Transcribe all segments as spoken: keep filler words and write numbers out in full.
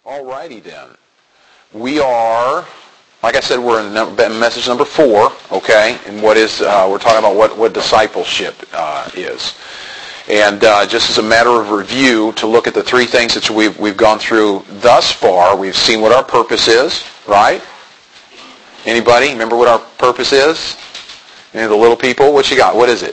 Alrighty then. We are, like I said, we're in number, message number four, okay? And what is, uh, we're talking about what, what discipleship uh, is. And uh, just as a matter of review, to look at the three things that we've, we've gone through thus far, we've seen what our purpose is, right? Anybody remember what our purpose is? Any of the little people? What you got? What is it?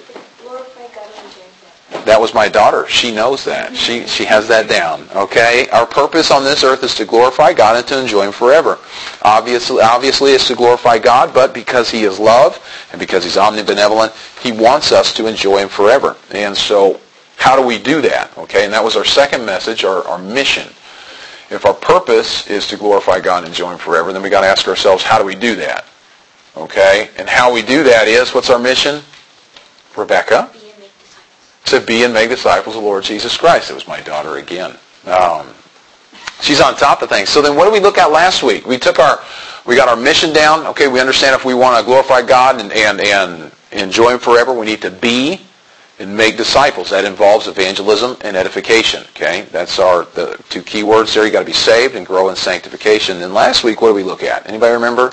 That was my daughter. She knows that. She she has that down. Okay? Our purpose on this earth is to glorify God and to enjoy Him forever. Obviously, obviously it's to glorify God, but because He is love and because He's omnibenevolent, He wants us to enjoy Him forever. And so, how do we do that? Okay? And that was our second message, our, our mission. If our purpose is to glorify God and enjoy Him forever, then we got to ask ourselves, how do we do that? Okay? And how we do that is, what's our mission? Rebecca? To be and make disciples of the Lord Jesus Christ. It was my daughter again. Um, she's on top of things. So then what did we look at last week? We took our, we got our mission down. Okay, we understand if we want to glorify God and, and, and enjoy Him forever, we need to be and make disciples. That involves evangelism and edification. Okay, that's our the two key words there. You got to be saved and grow in sanctification. And last week, what did we look at? Anybody remember?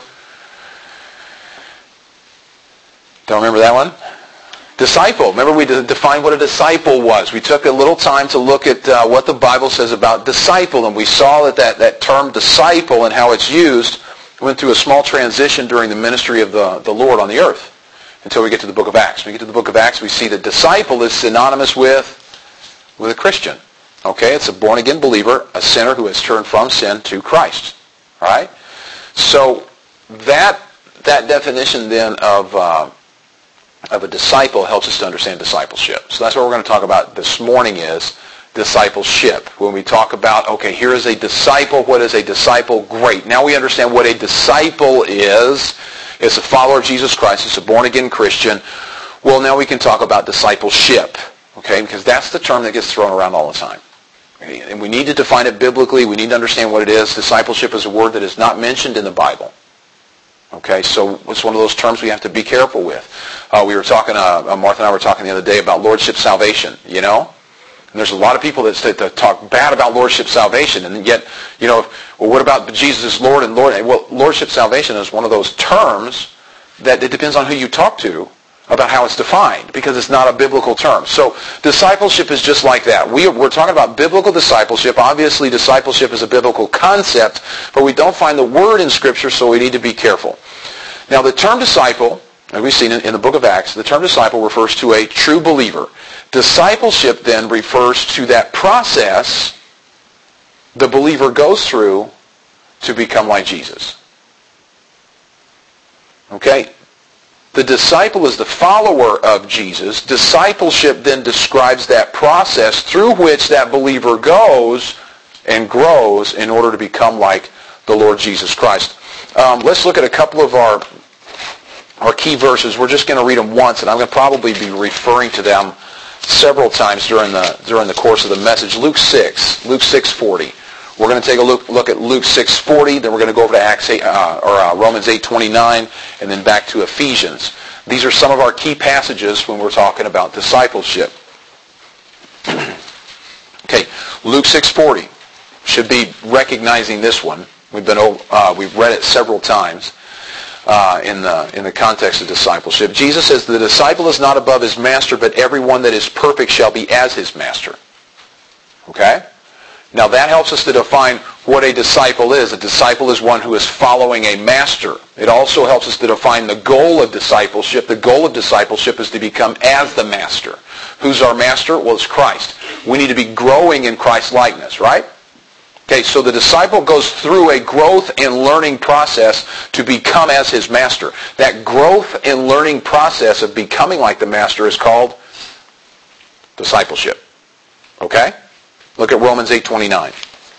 Don't remember that one? Disciple. Remember we defined what a disciple was. We took a little time to look at uh, what the Bible says about disciple, and we saw that, that that term disciple and how it's used went through a small transition during the ministry of the, the Lord on the earth until we get to the book of Acts. When we get to the book of Acts, we see that disciple is synonymous with, with a Christian. Okay? It's a born-again believer, a sinner who has turned from sin to Christ. All right? So that, that definition then of... Uh, of a disciple helps us to understand discipleship. So that's what we're going to talk about this morning is discipleship. When we talk about, okay, here is a disciple. What is a disciple? Great. Now we understand what a disciple is. It's a follower of Jesus Christ. It's a born-again Christian. Well, now we can talk about discipleship, okay, because that's the term that gets thrown around all the time. Okay? And we need to define it biblically. We need to understand what it is. Discipleship is a word that is not mentioned in the Bible. Okay, so it's one of those terms we have to be careful with. Uh, we were talking, uh, Martha and I were talking the other day about lordship salvation, you know? And there's a lot of people that, that talk bad about lordship salvation, and yet, you know, well, what about Jesus is Lord and Lord? Well, lordship salvation is one of those terms that it depends on who you talk to about how it's defined, because it's not a biblical term. So discipleship is just like that. We, we're talking about biblical discipleship. Obviously, discipleship is a biblical concept, but we don't find the word in Scripture, so we need to be careful. Now, the term disciple, as we've seen in, in the book of Acts, the term disciple refers to a true believer. Discipleship then refers to that process the believer goes through to become like Jesus. Okay? The disciple is the follower of Jesus. Discipleship then describes that process through which that believer goes and grows in order to become like the Lord Jesus Christ. Um, let's look at a couple of our, our key verses. We're just going to read them once, and I'm going to probably be referring to them several times during the during the course of the message. Luke six, Luke six forty. We're going to take a look, look at Luke six forty, then we're going to go over to Acts eight, uh, or uh, Romans eight twenty-nine, and then back to Ephesians. These are some of our key passages when we're talking about discipleship. Okay, Luke six forty. Should be recognizing this one. We've been uh, we've read it several times uh, in the in the context of discipleship. Jesus says, "The disciple is not above his master, but everyone that is perfect shall be as his master." Okay. Now that helps us to define what a disciple is. A disciple is one who is following a master. It also helps us to define the goal of discipleship. The goal of discipleship is to become as the master. Who's our master? Well, it's Christ. We need to be growing in Christ's likeness, right? Okay, so the disciple goes through a growth and learning process to become as his master. That growth and learning process of becoming like the master is called discipleship. Okay? Look at Romans eight twenty-nine.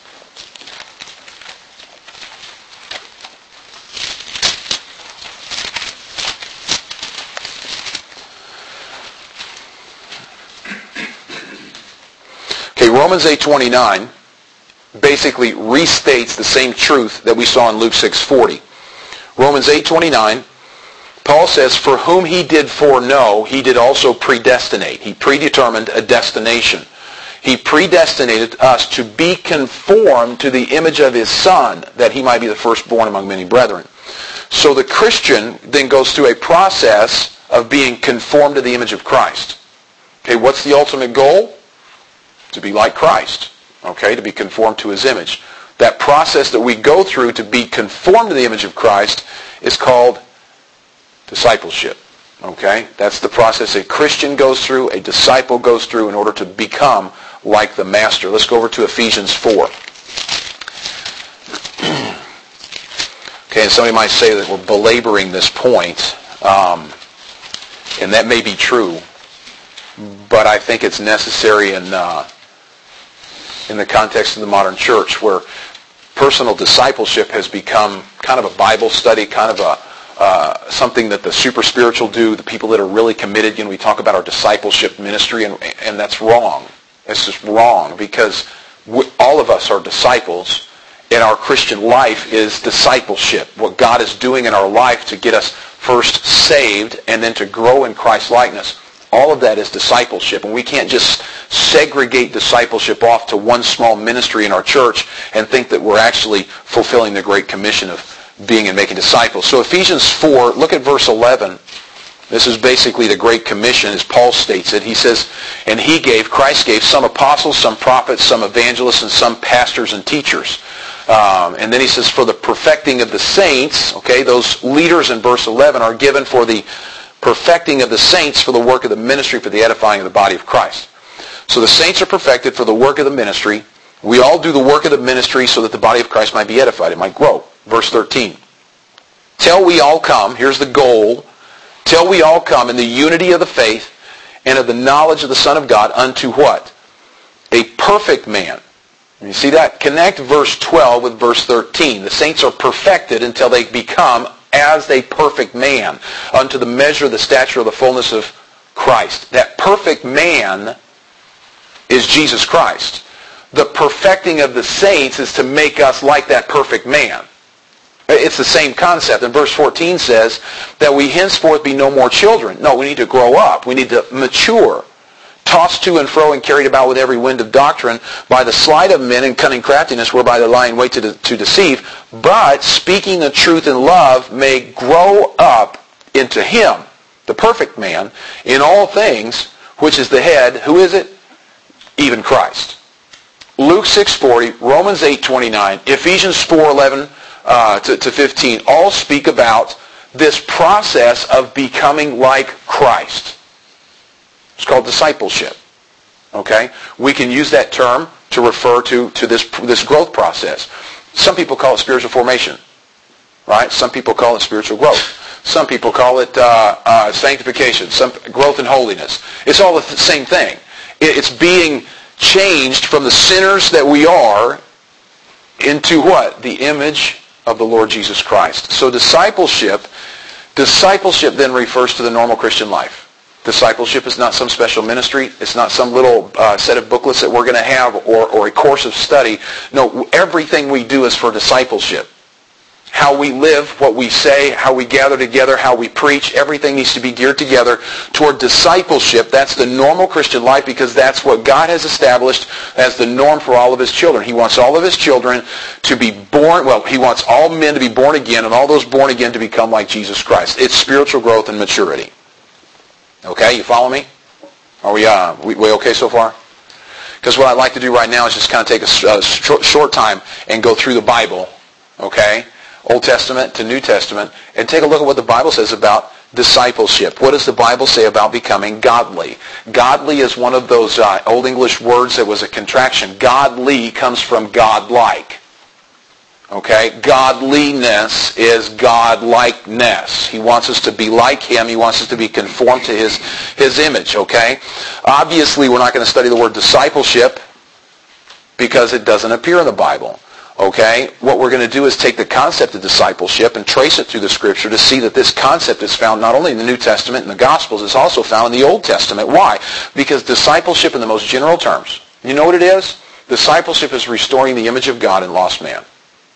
Okay, Romans eight twenty-nine basically restates the same truth that we saw in Luke six forty. Romans eight twenty-nine, Paul says, "For whom he did foreknow, he did also predestinate." He predetermined a destination. He predestinated us to be conformed to the image of His Son, that He might be the firstborn among many brethren. So the Christian then goes through a process of being conformed to the image of Christ. Okay, what's the ultimate goal? To be like Christ. Okay, to be conformed to His image. That process that we go through to be conformed to the image of Christ is called discipleship. Okay, that's the process a Christian goes through, a disciple goes through in order to become like the Master. Let's go over to Ephesians four. Okay, and somebody might say that we're belaboring this point, um, and that may be true, but I think it's necessary in uh, in the context of the modern church, where personal discipleship has become kind of a Bible study, kind of a uh, something that the super spiritual do, the people that are really committed. You know, we talk about our discipleship ministry, and and that's wrong. It's just wrong, because we, all of us are disciples. In our Christian life is discipleship. What God is doing in our life to get us first saved and then to grow in Christ's likeness. All of that is discipleship. And we can't just segregate discipleship off to one small ministry in our church and think that we're actually fulfilling the Great Commission of being and making disciples. So Ephesians four, look at verse eleven. This is basically the Great Commission as Paul states it. He says, and He gave, Christ gave some apostles, some prophets, some evangelists, and some pastors and teachers. Um, and then he says, for the perfecting of the saints, okay, those leaders in verse eleven are given for the perfecting of the saints for the work of the ministry, for the edifying of the body of Christ. So the saints are perfected for the work of the ministry. We all do the work of the ministry so that the body of Christ might be edified. It might grow. Verse thirteen. Till we all come, here's the goal, till we all come in the unity of the faith and of the knowledge of the Son of God unto what? A perfect man. You see that? Connect verse twelve with verse thirteen. The saints are perfected until they become as a perfect man, unto the measure of the stature of the fullness of Christ. That perfect man is Jesus Christ. The perfecting of the saints is to make us like that perfect man. It's the same concept. And verse fourteen says that we henceforth be no more children. No, we need to grow up. We need to mature. Tossed to and fro and carried about with every wind of doctrine by the sleight of men and cunning craftiness whereby they lie in wait to, de- to deceive, but speaking the truth in love may grow up into Him, the perfect man, in all things, which is the head. Who is it? Even Christ. Luke six forty, Romans eight twenty-nine, Ephesians four eleven uh, to, to fifteen all speak about this process of becoming like Christ. It's called discipleship. Okay? We can use that term to refer to, to this, this growth process. Some people call it spiritual formation. Right? Some people call it spiritual growth. Some people call it uh, uh, sanctification, some growth in holiness. It's all the th- same thing. It, it's being changed from the sinners that we are into what? The image of the Lord Jesus Christ. So discipleship, discipleship then refers to the normal Christian life. Discipleship is not some special ministry. It's not some little uh, set of booklets that we're going to have or, or a course of study. No, everything we do is for discipleship. How we live, what we say, how we gather together, how we preach, everything needs to be geared together toward discipleship. That's the normal Christian life, because that's what God has established as the norm for all of His children. He wants all of His children to be born, well, He wants all men to be born again and all those born again to become like Jesus Christ. It's spiritual growth and maturity. Okay, you follow me? Are we, uh, we, we okay so far? Because what I'd like to do right now is just kind of take a, a short, short time and go through the Bible, okay? Old Testament to New Testament, and take a look at what the Bible says about discipleship. What does the Bible say about becoming godly? Godly is one of those uh, Old English words that was a contraction. Godly comes from godlike. Okay? Godliness is godlikeness. He wants us to be like Him. He wants us to be conformed to His, His image. Okay? Obviously, we're not going to study the word discipleship because it doesn't appear in the Bible. Okay? What we're going to do is take the concept of discipleship and trace it through the Scripture to see that this concept is found not only in the New Testament and the Gospels, it's also found in the Old Testament. Why? Because discipleship in the most general terms, you know what it is? Discipleship is restoring the image of God in lost man.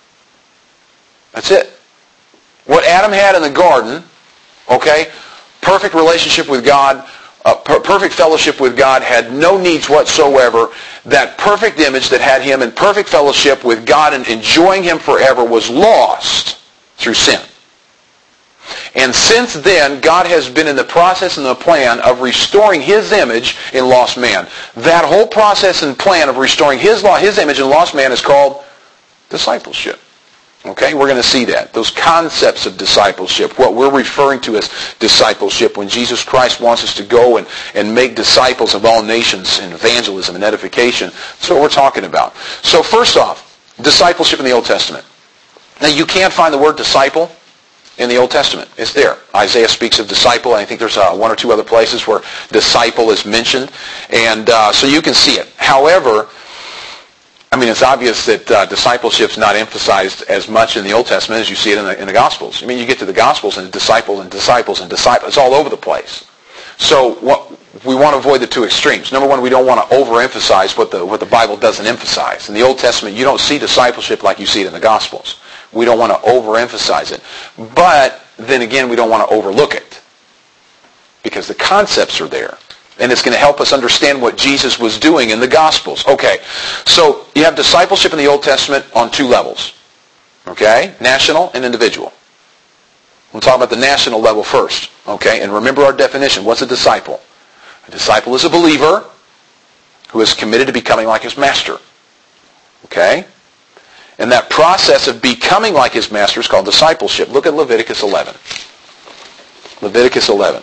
That's it. What Adam had in the garden, okay, perfect relationship with God, uh, per- perfect fellowship with God, had no needs whatsoever. That perfect image that had him in perfect fellowship with God and enjoying him forever was lost through sin. And since then, God has been in the process and the plan of restoring his image in lost man. That whole process and plan of restoring his law, his image in lost man is called discipleship. Okay, we're going to see that. Those concepts of discipleship, what we're referring to as discipleship, when Jesus Christ wants us to go and, and make disciples of all nations in evangelism and edification. That's what we're talking about. So first off, discipleship in the Old Testament. Now you can't find the word disciple in the Old Testament. It's there. Isaiah speaks of disciple. I think there's uh, one or two other places where disciple is mentioned. And uh, so you can see it. However, I mean, it's obvious that uh, discipleship is not emphasized as much in the Old Testament as you see it in the, in the Gospels. I mean, you get to the Gospels and disciple and disciples and disciples. It's all over the place. So what, we want to avoid the two extremes. Number one, we don't want to overemphasize what the, what the Bible doesn't emphasize. In the Old Testament, you don't see discipleship like you see it in the Gospels. We don't want to overemphasize it. But then again, we don't want to overlook it because the concepts are there. And it's going to help us understand what Jesus was doing in the Gospels. Okay, so you have discipleship in the Old Testament on two levels. Okay, national and individual. We'll talk about the national level first. Okay, and remember our definition. What's a disciple? A disciple is a believer who is committed to becoming like his master. Okay? And that process of becoming like his master is called discipleship. Look at Leviticus eleven. Leviticus eleven.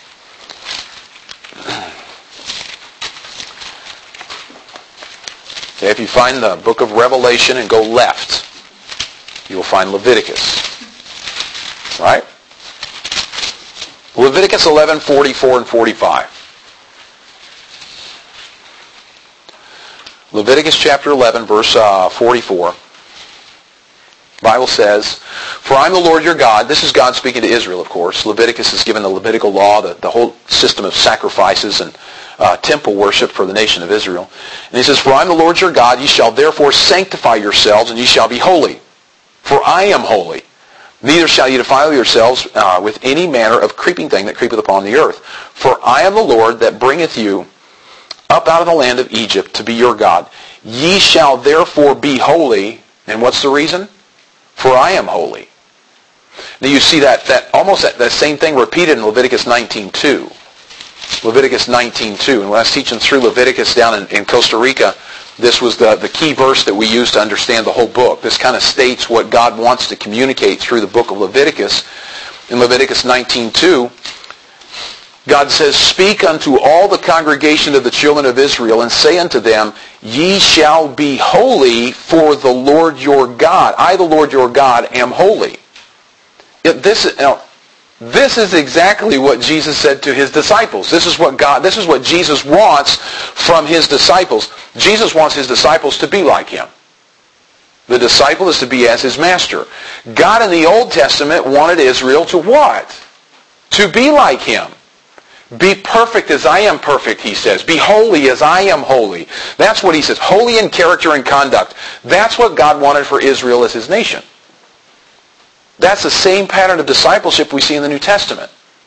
Okay, if you find the book of Revelation and go left, you will find Leviticus. Right? Leviticus eleven, forty-four and forty-five. Leviticus chapter eleven, verse uh, forty-four. The Bible says, "For I am the Lord your God." This is God speaking to Israel, of course. Leviticus is given the Levitical law, the, the whole system of sacrifices and uh, temple worship for the nation of Israel. And he says, "For I am the Lord your God, ye shall therefore sanctify yourselves, and ye shall be holy. For I am holy. Neither shall ye defile yourselves uh, with any manner of creeping thing that creepeth upon the earth. For I am the Lord that bringeth you up out of the land of Egypt to be your God. Ye shall therefore be holy." And what's the reason? For I am holy. Now you see that, that almost that, that same thing repeated in Leviticus nineteen two. Leviticus nineteen two. And when I was teaching through Leviticus down in, in Costa Rica, this was the, the key verse that we used to understand the whole book. This kind of states what God wants to communicate through the book of Leviticus. In Leviticus nineteen two, God says, "Speak unto all the congregation of the children of Israel, and say unto them, Ye shall be holy, for the Lord your God, I the Lord your God, am holy." It, this, you know, this is exactly what Jesus said to his disciples. This is what God, this is what Jesus wants from his disciples. Jesus wants his disciples to be like him. The disciple is to be as his master. God in the Old Testament wanted Israel to what? To be like him. Be perfect as I am perfect, he says. Be holy as I am holy. That's what he says. Holy in character and conduct. That's what God wanted for Israel as his nation. That's the same pattern of discipleship we see in the New Testament.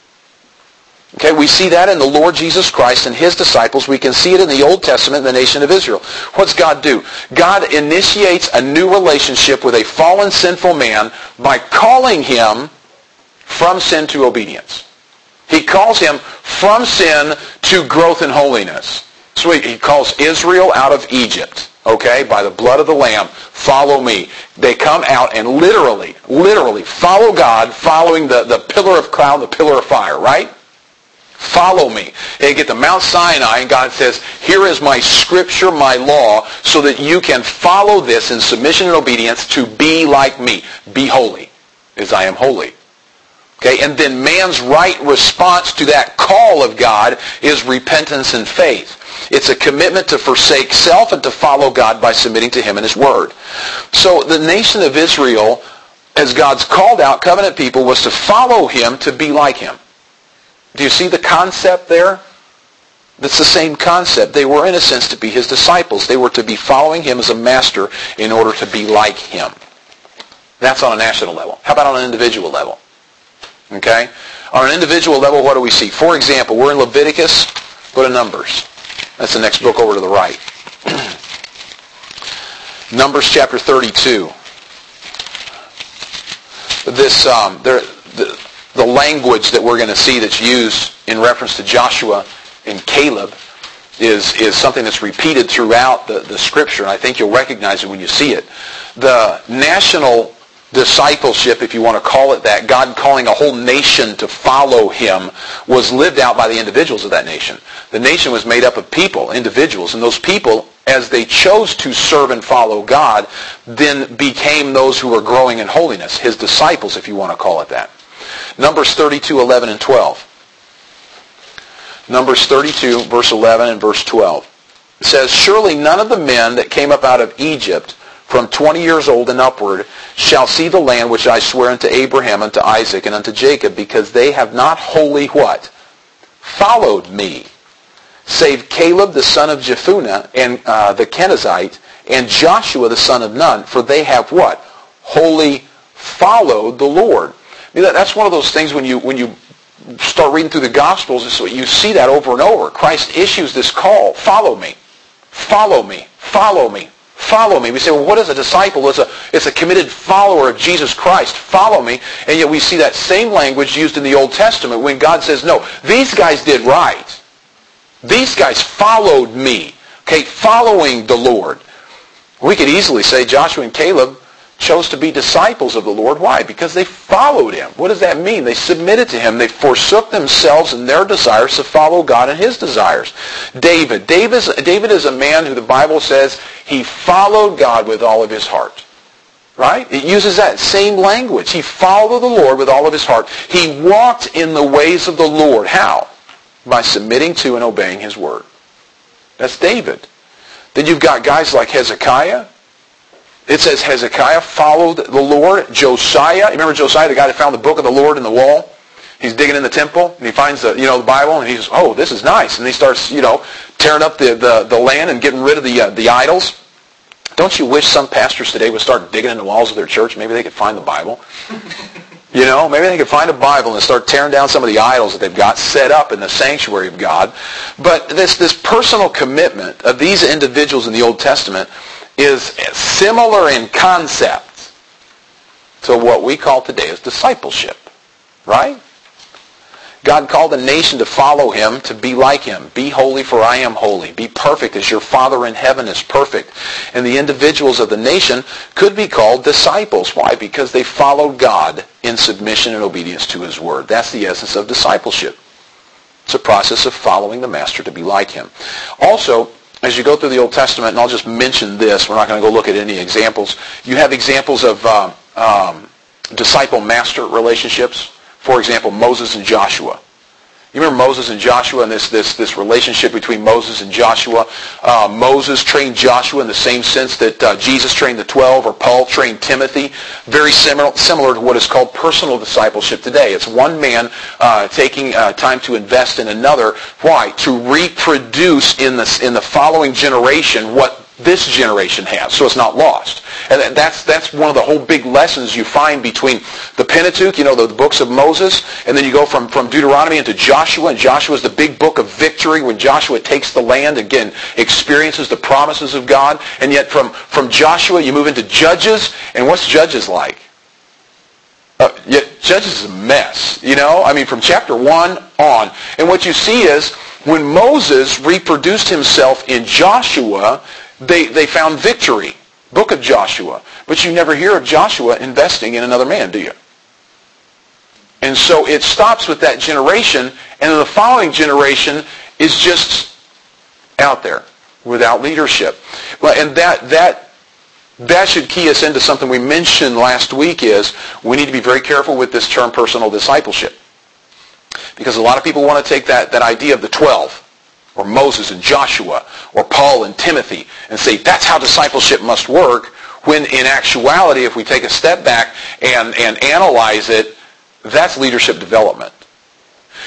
Okay, we see that in the Lord Jesus Christ and his disciples. We can see it in the Old Testament in the nation of Israel. What's God do? God initiates a new relationship with a fallen, sinful man by calling him from sin to obedience. He calls him from sin to growth in holiness. So he calls Israel out of Egypt, okay, by the blood of the Lamb. Follow me. They come out and literally, literally follow God, following the, the pillar of cloud, the pillar of fire, right? Follow me. They get to Mount Sinai, and God says, here is my scripture, my law, so that you can follow this in submission and obedience to be like me. Be holy, as I am holy. Okay, and then man's right response to that call of God is repentance and faith. It's a commitment to forsake self and to follow God by submitting to him and his word. So the nation of Israel, as God's called out covenant people, was to follow him to be like him. Do you see the concept there? That's the same concept. They were, in a sense, to be his disciples. They were to be following him as a master in order to be like him. That's on a national level. How about on an individual level? Okay? On an individual level, what do we see? For example, we're in Leviticus. Go to Numbers. That's the next book over to the right. Numbers chapter thirty-two. This, um, there, the, the language that we're going to see that's used in reference to Joshua and Caleb is, is something that's repeated throughout the, the Scripture, and I think you'll recognize it when you see it. The national discipleship, if you want to call it that, God calling a whole nation to follow Him, was lived out by the individuals of that nation. The nation was made up of people, individuals, and those people, as they chose to serve and follow God, then became those who were growing in holiness, His disciples, if you want to call it that. Numbers thirty-two, eleven, and twelve. Numbers thirty-two, verse eleven and verse twelve. It says, "Surely none of the men that came up out of Egypt from twenty years old and upward shall see the land which I swear unto Abraham, unto Isaac, and unto Jacob, because they have not wholly" what? "Followed me, save Caleb the son of Jephunneh, and uh, the Kenizzite, and Joshua the son of Nun, for they have" what? "Wholly followed the Lord." I mean, that, that's one of those things when you when you start reading through the Gospels, so you see that over and over. Christ issues this call: follow me, follow me, follow me, follow me. We say, well, what is a disciple? It's a, it's a committed follower of Jesus Christ. Follow me. And yet we see that same language used in the Old Testament when God says, no, these guys did right. These guys followed me. Okay, following the Lord. We could easily say Joshua and Caleb chose to be disciples of the Lord. Why? Because they followed Him. What does that mean? They submitted to Him. They forsook themselves and their desires to follow God and His desires. David. David is, David is a man who the Bible says he followed God with all of his heart. Right? It uses that same language. He followed the Lord with all of his heart. He walked in the ways of the Lord. How? By submitting to and obeying His word. That's David. Then you've got guys like Hezekiah. It says Hezekiah followed the Lord. Josiah, you remember Josiah, the guy that found the book of the Lord in the wall? He's digging in the temple, and he finds the, you know, the Bible, and he says, oh, this is nice. And he starts, you know, tearing up the, the, the land and getting rid of the, uh, the idols. Don't you wish some pastors today would start digging in the walls of their church? Maybe they could find the Bible. You know, maybe they could find a Bible and start tearing down some of the idols that they've got set up in the sanctuary of God. But this, this personal commitment of these individuals in the Old Testament is similar in concept to what we call today as discipleship. Right? God called a nation to follow Him, to be like Him. Be holy, for I am holy. Be perfect as your Father in heaven is perfect. And the individuals of the nation could be called disciples. Why? Because they followed God in submission and obedience to His word. That's the essence of discipleship. It's a process of following the Master to be like Him. Also, as you go through the Old Testament, and I'll just mention this, we're not going to go look at any examples. You have examples of um, um, disciple-master relationships. For example, Moses and Joshua. You remember Moses and Joshua and this, this, this relationship between Moses and Joshua? Uh, Moses trained Joshua in the same sense that uh, Jesus trained the twelve, or Paul trained Timothy. Very similar, similar to what is called personal discipleship today. It's one man uh, taking uh, time to invest in another. Why? To reproduce in the, in the following generation what this generation has, so it's not lost. And that's that's one of the whole big lessons you find between the Pentateuch, you know, the, the books of Moses, and then you go from, from Deuteronomy into Joshua, and Joshua is the big book of victory when Joshua takes the land, again, experiences the promises of God. And yet from, from Joshua you move into Judges, and what's Judges like? Uh, yet Judges is a mess, you know? I mean, from chapter one on. And what you see is when Moses reproduced himself in Joshua, They they found victory. Book of Joshua. But you never hear of Joshua investing in another man, do you? And so it stops with that generation, and then the following generation is just out there without leadership. Well, and that that that should key us into something we mentioned last week, is we need to be very careful with this term personal discipleship. Because a lot of people want to take that, that idea of the twelve, or Moses and Joshua, or Paul and Timothy, and say that's how discipleship must work, when in actuality, if we take a step back and, and analyze it, that's leadership development.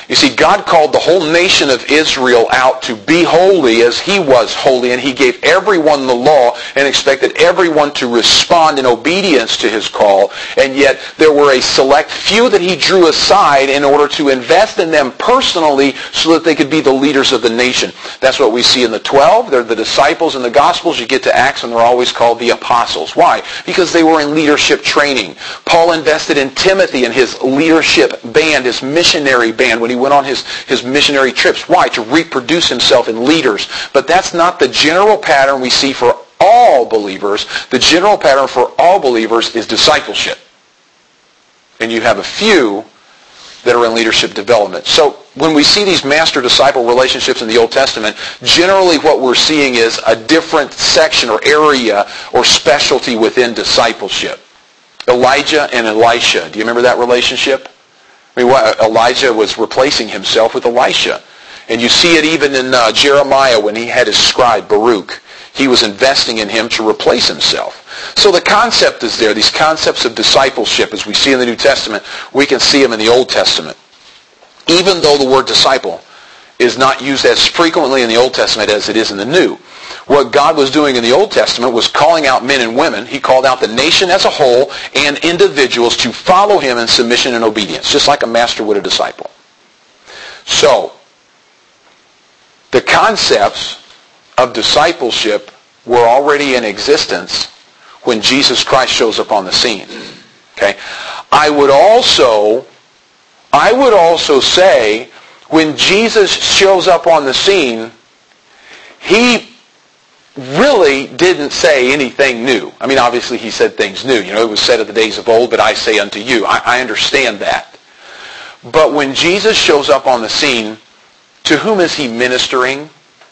You see, God called the whole nation of Israel out to be holy as he was holy, and he gave everyone the law and expected everyone to respond in obedience to his call. And yet there were a select few that he drew aside in order to invest in them personally so that they could be the leaders of the nation. That's what we see in the twelve. They're the disciples in the Gospels. You get to Acts and they're always called the apostles. Why? Because they were in leadership training. Paul invested in Timothy and his leadership band, his missionary band, when he went on his, his missionary trips. Why? To reproduce himself in leaders. But that's not the general pattern we see for all believers. The general pattern for all believers is discipleship. And you have a few that are in leadership development. So when we see these master-disciple relationships in the Old Testament, generally what we're seeing is a different section or area or specialty within discipleship. Elijah and Elisha. Do you remember that relationship? I mean, what, Elijah was replacing himself with Elisha. And you see it even in uh, Jeremiah when he had his scribe, Baruch. He was investing in him to replace himself. So the concept is there. These concepts of discipleship, as we see in the New Testament, we can see them in the Old Testament. Even though the word disciple is not used as frequently in the Old Testament as it is in the New. What God was doing in the Old Testament was calling out men and women. He called out the nation as a whole and individuals to follow him in submission and obedience, just like a master would a disciple. So, the concepts of discipleship were already in existence when Jesus Christ shows up on the scene. Okay? I would also, I would also say, when Jesus shows up on the scene, he really didn't say anything new. I mean, obviously he said things new. You know, it was said of the days of old, but I say unto you. I, I understand that. But when Jesus shows up on the scene, to whom is he ministering?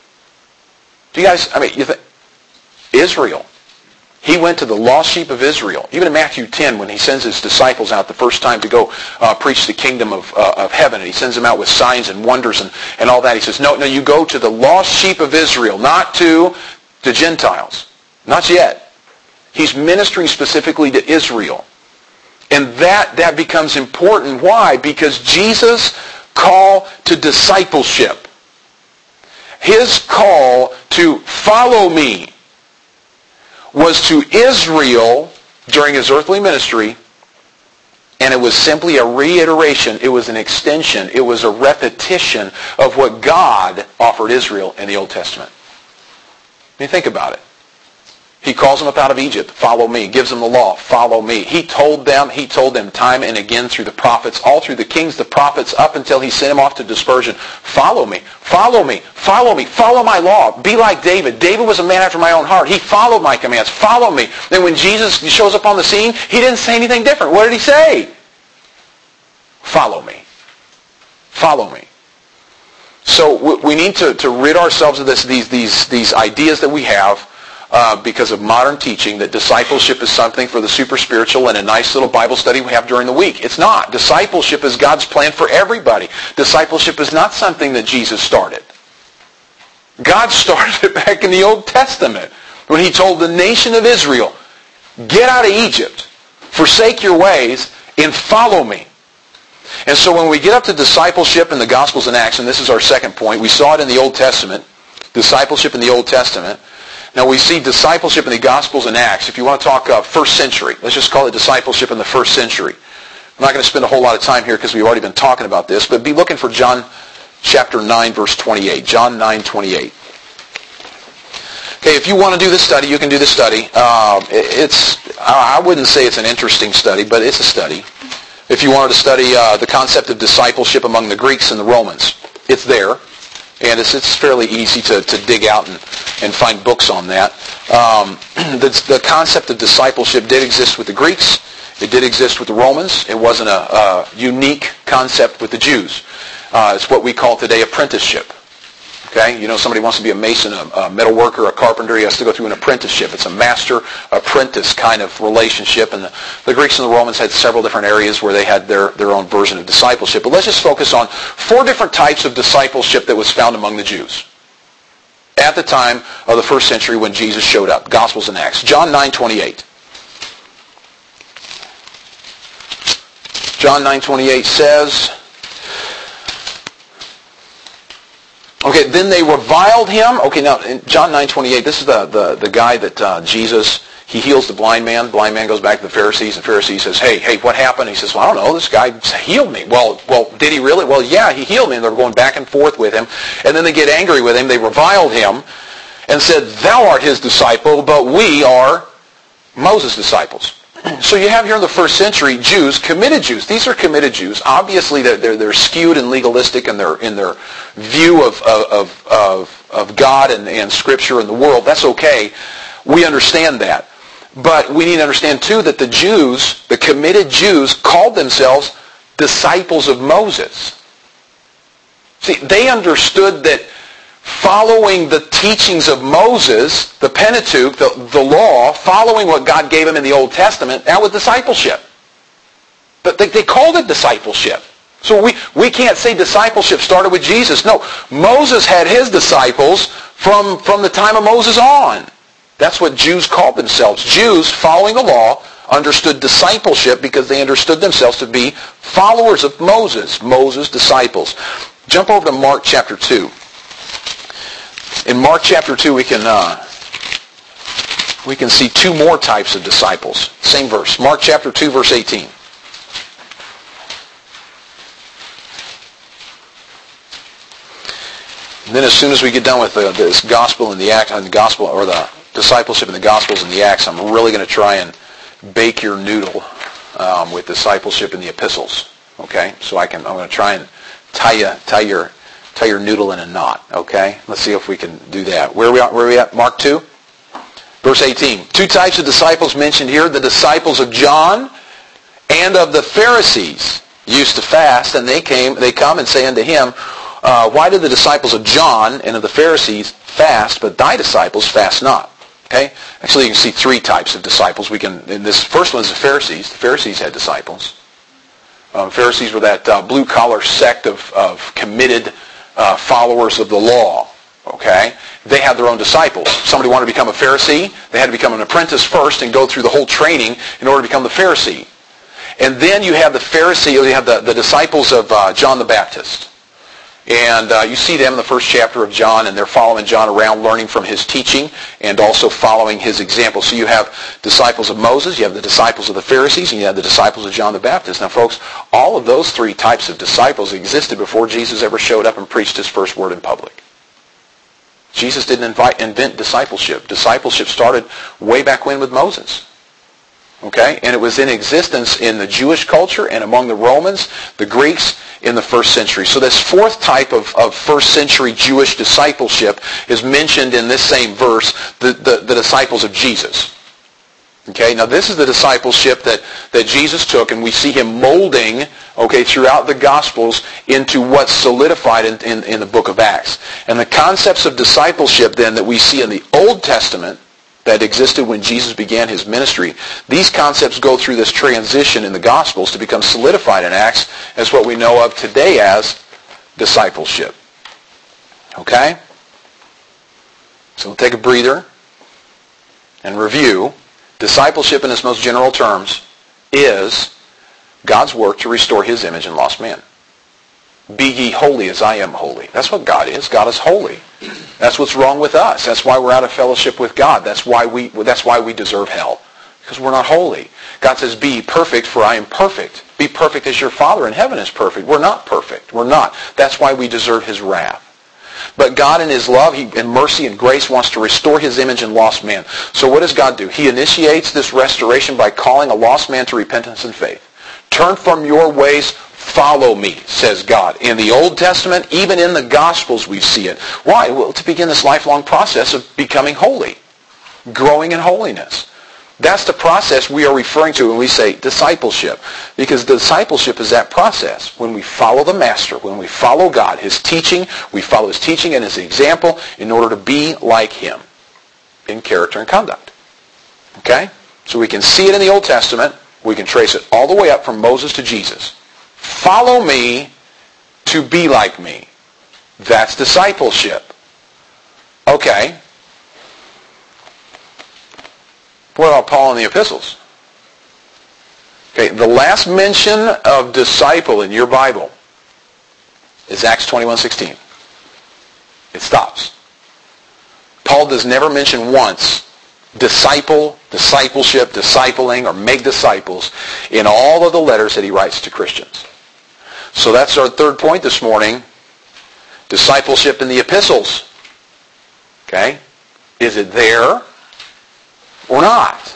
Do you guys, I mean, you think, Israel. He went to the lost sheep of Israel. Even in Matthew ten, when he sends his disciples out the first time to go uh, preach the kingdom of, uh, of heaven, and he sends them out with signs and wonders and, and all that, he says, no, no, you go to the lost sheep of Israel, not to the Gentiles. Not yet. He's ministering specifically to Israel. And that, that becomes important. Why? Because Jesus' call to discipleship, his call to follow me, was to Israel during his earthly ministry, and it was simply a reiteration. It was an extension. It was a repetition of what God offered Israel in the Old Testament. I mean, think about it. He calls them up out of Egypt. Follow me. Gives them the law. Follow me. He told them, he told them time and again through the prophets, all through the kings, the prophets, up until he sent them off to dispersion. Follow me. Follow me. Follow me. Follow my law. Be like David. David was a man after my own heart. He followed my commands. Follow me. Then when Jesus shows up on the scene, he didn't say anything different. What did he say? Follow me. Follow me. So we need to, to rid ourselves of this, these, these, these ideas that we have uh, because of modern teaching that discipleship is something for the super spiritual and a nice little Bible study we have during the week. It's not. Discipleship is God's plan for everybody. Discipleship is not something that Jesus started. God started it back in the Old Testament when he told the nation of Israel, get out of Egypt, forsake your ways, and follow me. And so when we get up to discipleship in the Gospels and Acts, and this is our second point, we saw it in the Old Testament, discipleship in the Old Testament. Now we see discipleship in the Gospels and Acts. If you want to talk uh, first century, let's just call it discipleship in the first century. I'm not going to spend a whole lot of time here because we've already been talking about this, but be looking for John chapter nine, verse twenty-eight. John nine, twenty-eight. Okay, if you want to do this study, you can do this study. Uh, it's, I wouldn't say it's an interesting study, but it's a study. If you wanted to study uh, the concept of discipleship among the Greeks and the Romans, it's there. And it's, it's fairly easy to, to dig out and, and find books on that. Um, the, the concept of discipleship did exist with the Greeks. It did exist with the Romans. It wasn't a, a unique concept with the Jews. Uh, it's what we call today apprenticeship. Okay, you know, somebody wants to be a mason, a, a metal worker, a carpenter, he has to go through an apprenticeship. It's a master-apprentice kind of relationship, and the, the Greeks and the Romans had several different areas where they had their, their own version of discipleship. But let's just focus on four different types of discipleship that was found among the Jews at the time of the first century when Jesus showed up. Gospels and Acts. John nine twenty-eight. John nine twenty-eight says, Okay, then they reviled him. Okay, now in John nine twenty-eight, this is the, the, the guy that uh, Jesus, he heals the blind man. Blind man goes back to the Pharisees, and the Pharisee says, hey, hey, what happened? He says, well, I don't know, this guy healed me. Well, well, did he really? Well, yeah, he healed me. And they're going back and forth with him. And then they get angry with him. They reviled him and said, thou art his disciple, but we are Moses' disciples. So you have here in the first century Jews, committed Jews. These are committed Jews. Obviously, they're, they're, they're skewed and legalistic in their in their view of of of, of God and, and Scripture and the world. That's okay. We understand that. But we need to understand, too, that the Jews, the committed Jews, called themselves disciples of Moses. See, they understood that following the teachings of Moses, the Pentateuch, the, the law, following what God gave him in the Old Testament, that was discipleship. But they, they called it discipleship. So we, we can't say discipleship started with Jesus. No, Moses had his disciples from, from the time of Moses on. That's what Jews called themselves. Jews, following the law, understood discipleship because they understood themselves to be followers of Moses, Moses' disciples. Jump over to Mark chapter two. In Mark chapter two, we can uh, we can see two more types of disciples. Same verse. Mark chapter two, verse eighteen. And then as soon as we get done with the, this gospel and the act and the gospel or the discipleship and the gospels and the acts, I'm really going to try and bake your noodle um, with discipleship and the epistles. Okay, so I can I'm going to try and tie you tie your tie your noodle in a knot. Okay, let's see if we can do that. Where are we at? Where are we at? Mark two, verse eighteen. Two types of disciples mentioned here: the disciples of John and of the Pharisees used to fast, and they came they come and say unto him, uh, why did the disciples of John and of the Pharisees fast, but thy disciples fast not? Okay, actually you can see three types of disciples. We can. In this first one is the Pharisees. The Pharisees had disciples. Um, Pharisees were that uh, blue-collar sect of, of committed uh, followers of the law. Okay? They had their own disciples. Somebody wanted to become a Pharisee, they had to become an apprentice first and go through the whole training in order to become the Pharisee. And then you have the Pharisee, you have the, the disciples of uh, John the Baptist. And uh, you see them in the first chapter of John, and they're following John around, learning from his teaching, and also following his example. So you have disciples of Moses, you have the disciples of the Pharisees, and you have the disciples of John the Baptist. Now, folks, all of those three types of disciples existed before Jesus ever showed up and preached his first word in public. Jesus didn't invite, invent discipleship. Discipleship started way back when with Moses. Okay? And it was in existence in the Jewish culture and among the Romans, the Greeks, in the first century. So this fourth type of, of first century Jewish discipleship is mentioned in this same verse, the, the, the disciples of Jesus. Okay, now this is the discipleship that, that Jesus took, and we see him molding, okay, throughout the Gospels into what's solidified in, in, in the book of Acts. And the concepts of discipleship then that we see in the Old Testament that existed when Jesus began his ministry, these concepts go through this transition in the Gospels to become solidified in Acts as what we know of today as discipleship. Okay? So we'll take a breather and review. Discipleship in its most general terms is God's work to restore his image in lost man. Be ye holy as I am holy. That's what God is. God is holy. That's what's wrong with us. That's why we're out of fellowship with God. That's why we that's why we deserve hell. Because we're not holy. God says, be perfect, for I am perfect. Be perfect as your Father in heaven is perfect. We're not perfect. We're not. That's why we deserve his wrath. But God in his love, he, in mercy and grace, wants to restore his image in lost man. So what does God do? He initiates this restoration by calling a lost man to repentance and faith. Turn from your ways, follow me, says God. In the Old Testament, even in the Gospels, we see it. Why? Well, to begin this lifelong process of becoming holy, growing in holiness. That's the process we are referring to when we say discipleship. Because discipleship is that process. When we follow the Master, when we follow God, his teaching, we follow his teaching and his example in order to be like him in character and conduct. Okay? So we can see it in the Old Testament. We can trace it all the way up from Moses to Jesus. Follow me to be like me. That's discipleship. Okay. What about Paul in the epistles? Okay, the last mention of disciple in your Bible is Acts twenty-one sixteen. It stops. Paul does never mention once disciple, discipleship, discipling, or make disciples in all of the letters that he writes to Christians. So that's our third point this morning. Discipleship in the epistles. Okay? Is it there or not?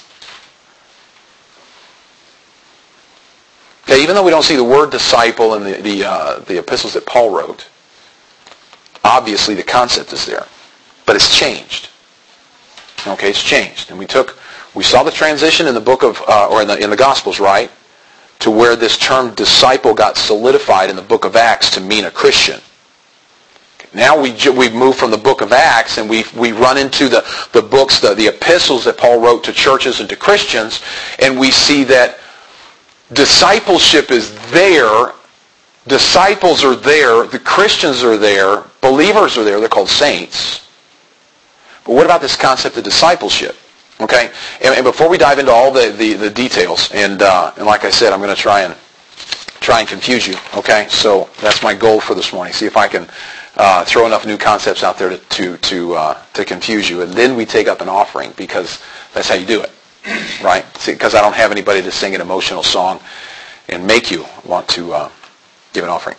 Okay, even though we don't see the word disciple in the the, uh, the epistles that Paul wrote, obviously the concept is there. But it's changed. Okay, it's changed. And we took, we saw the transition in the book of, uh, or in the, in the Gospels, right? To where this term disciple got solidified in the book of Acts to mean a Christian. Now we we've moved from the book of Acts and we we run into the, the books, the, the epistles that Paul wrote to churches and to Christians, and we see that discipleship is there, disciples are there, the Christians are there, believers are there, they're called saints. But what about this concept of discipleship? Okay, and, and before we dive into all the, the, the details, and uh, and like I said, I'm going to try and try and confuse you. Okay, so that's my goal for this morning. See if I can uh, throw enough new concepts out there to to to, uh, to confuse you, and then we take up an offering because that's how you do it, right? See, because I don't have anybody to sing an emotional song and make you want to uh, give an offering.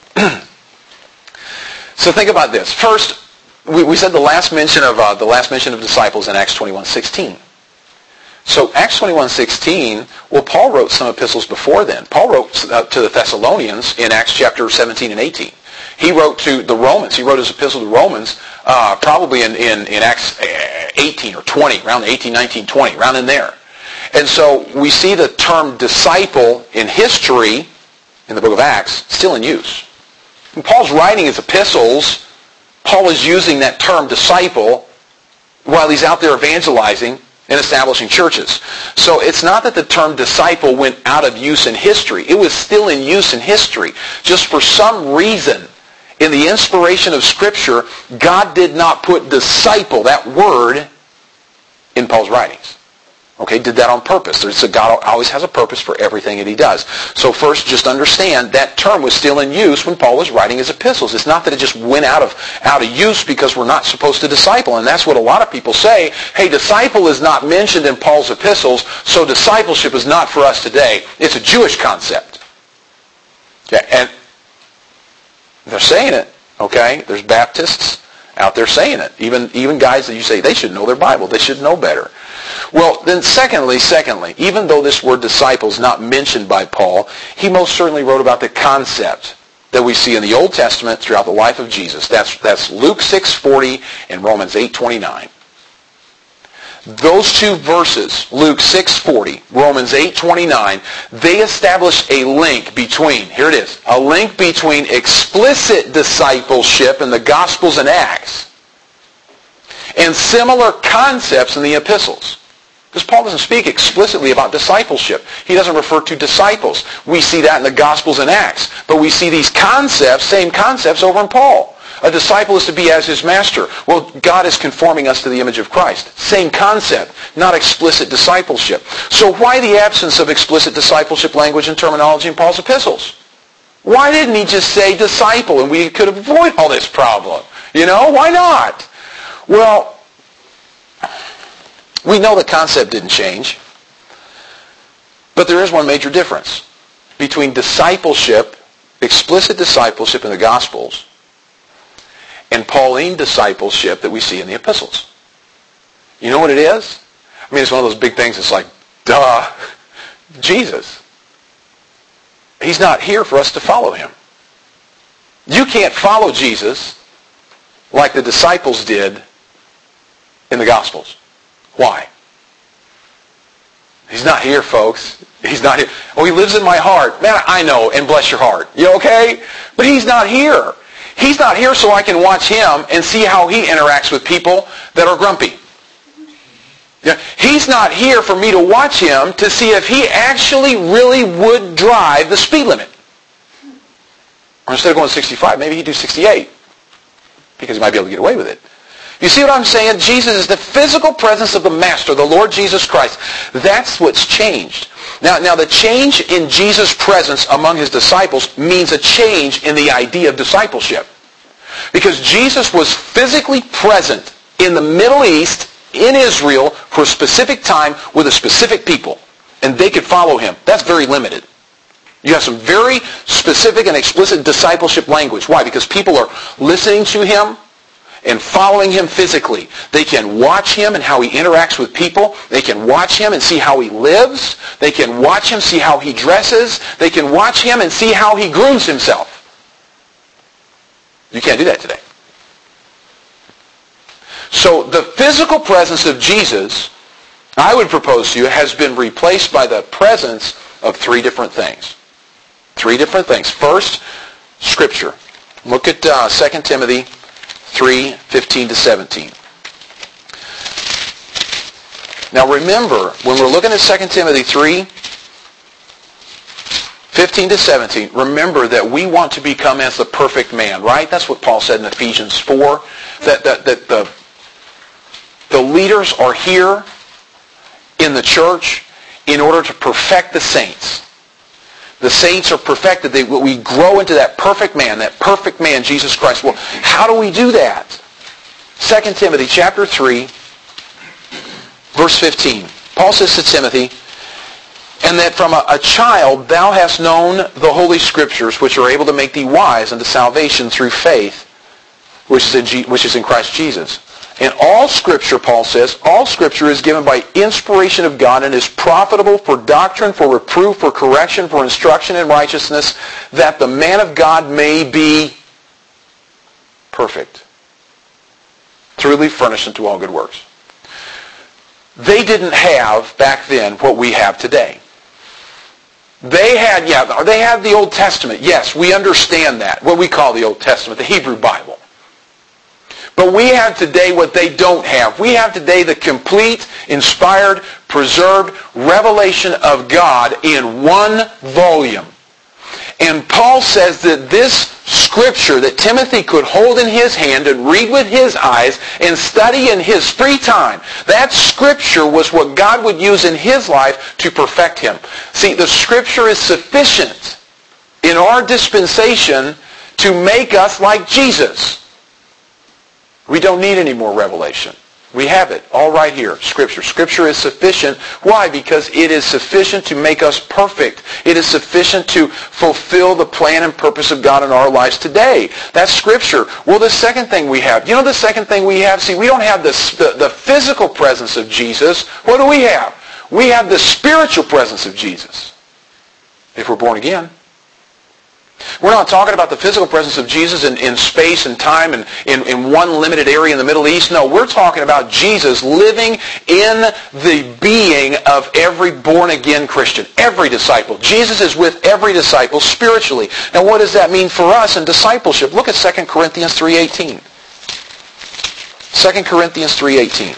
So think about this. First, we, we said the last mention of uh, the last mention of disciples in Acts twenty-one sixteen. So Acts twenty-one sixteen, well, Paul wrote some epistles before then. Paul wrote uh, to the Thessalonians in Acts chapter seventeen and eighteen. He wrote to the Romans. He wrote his epistle to the Romans uh, probably in, in, in Acts eighteen or twenty, around eighteen, nineteen, twenty, around in there. And so we see the term disciple in history in the book of Acts still in use. When Paul's writing his epistles, Paul is using that term disciple while he's out there evangelizing and establishing churches. So it's not that the term disciple went out of use in history. It was still in use in history. Just for some reason, in the inspiration of Scripture, God did not put disciple, that word, in Paul's writings. Okay, did that on purpose. There's a, God always has a purpose for everything that he does. So first, just understand that term was still in use when Paul was writing his epistles. It's not that it just went out of out of use because we're not supposed to disciple. And that's what a lot of people say. Hey, disciple is not mentioned in Paul's epistles, so discipleship is not for us today. It's a Jewish concept. Okay, and they're saying it. Okay, there's Baptists out there saying it. Even even guys that you say they should know their Bible. They should know better. Well, then secondly, secondly, even though this word disciple is not mentioned by Paul, he most certainly wrote about the concept that we see in the Old Testament throughout the life of Jesus. That's, that's Luke six forty and Romans eight twenty-nine. Those two verses, Luke six forty, Romans eight twenty-nine, they establish a link between, here it is, a link between explicit discipleship in the Gospels and Acts and similar concepts in the epistles. Because Paul doesn't speak explicitly about discipleship. He doesn't refer to disciples. We see that in the Gospels and Acts. But we see these concepts, same concepts, over in Paul. A disciple is to be as his master. Well, God is conforming us to the image of Christ. Same concept, not explicit discipleship. So why the absence of explicit discipleship language and terminology in Paul's epistles? Why didn't he just say disciple and we could avoid all this problem? You know, why not? Well, we know the concept didn't change, but there is one major difference between discipleship, explicit discipleship in the Gospels, and Pauline discipleship that we see in the epistles. You know what it is? I mean, it's one of those big things. It's like, duh, Jesus. He's not here for us to follow him. You can't follow Jesus like the disciples did in the Gospels. Why? He's not here, folks. He's not here. Oh, he lives in my heart. Man, I know, and bless your heart. You okay? But he's not here. He's not here so I can watch him and see how he interacts with people that are grumpy. Yeah. He's not here for me to watch him to see if he actually really would drive the speed limit. Or instead of going sixty-five, maybe he'd do sixty-eight. Because he might be able to get away with it. You see what I'm saying? Jesus is the physical presence of the Master, the Lord Jesus Christ. That's what's changed. Now, now the change in Jesus' presence among his disciples means a change in the idea of discipleship. Because Jesus was physically present in the Middle East, in Israel, for a specific time with a specific people. And they could follow him. That's very limited. You have some very specific and explicit discipleship language. Why? Because people are listening to him and following him physically. They can watch him and how he interacts with people. They can watch him and see how he lives. They can watch him, see how he dresses. They can watch him and see how he grooms himself. You can't do that today. So the physical presence of Jesus, I would propose to you, has been replaced by the presence of three different things. Three different things. First, Scripture. Look at uh, Second Timothy three, fifteen to seventeen. Now remember, when we're looking at Second Timothy three, fifteen to seventeen, remember that we want to become as the perfect man, right? That's what Paul said in Ephesians four, that, that, that the, the leaders are here in the church in order to perfect the saints. The saints are perfected. They, we grow into that perfect man, that perfect man, Jesus Christ. Well, how do we do that? Second Timothy chapter three, verse fifteen. Paul says to Timothy, and that from a, a child thou hast known the Holy Scriptures, which are able to make thee wise unto salvation through faith, which is in, G, which is in Christ Jesus. And all Scripture, Paul says, all Scripture is given by inspiration of God and is profitable for doctrine, for reproof, for correction, for instruction in righteousness, that the man of God may be perfect, truly furnished unto all good works. They didn't have, back then, what we have today. They had, yeah, they had the Old Testament. Yes, we understand that. What we call the Old Testament, the Hebrew Bible. But we have today what they don't have. We have today the complete, inspired, preserved revelation of God in one volume. And Paul says that this Scripture that Timothy could hold in his hand and read with his eyes and study in his free time, that Scripture was what God would use in his life to perfect him. See, the Scripture is sufficient in our dispensation to make us like Jesus. We don't need any more revelation. We have it all right here, Scripture. Scripture is sufficient. Why? Because it is sufficient to make us perfect. It is sufficient to fulfill the plan and purpose of God in our lives today. That's Scripture. Well, the second thing we have, you know the second thing we have? See, we don't have the, the, the physical presence of Jesus. What do we have? We have the spiritual presence of Jesus, if we're born again. We're not talking about the physical presence of Jesus in, in space and time and in, in one limited area in the Middle East. No, we're talking about Jesus living in the being of every born-again Christian, every disciple. Jesus is with every disciple spiritually. Now, what does that mean for us in discipleship? Look at Second Corinthians three eighteen. Second Corinthians three eighteen.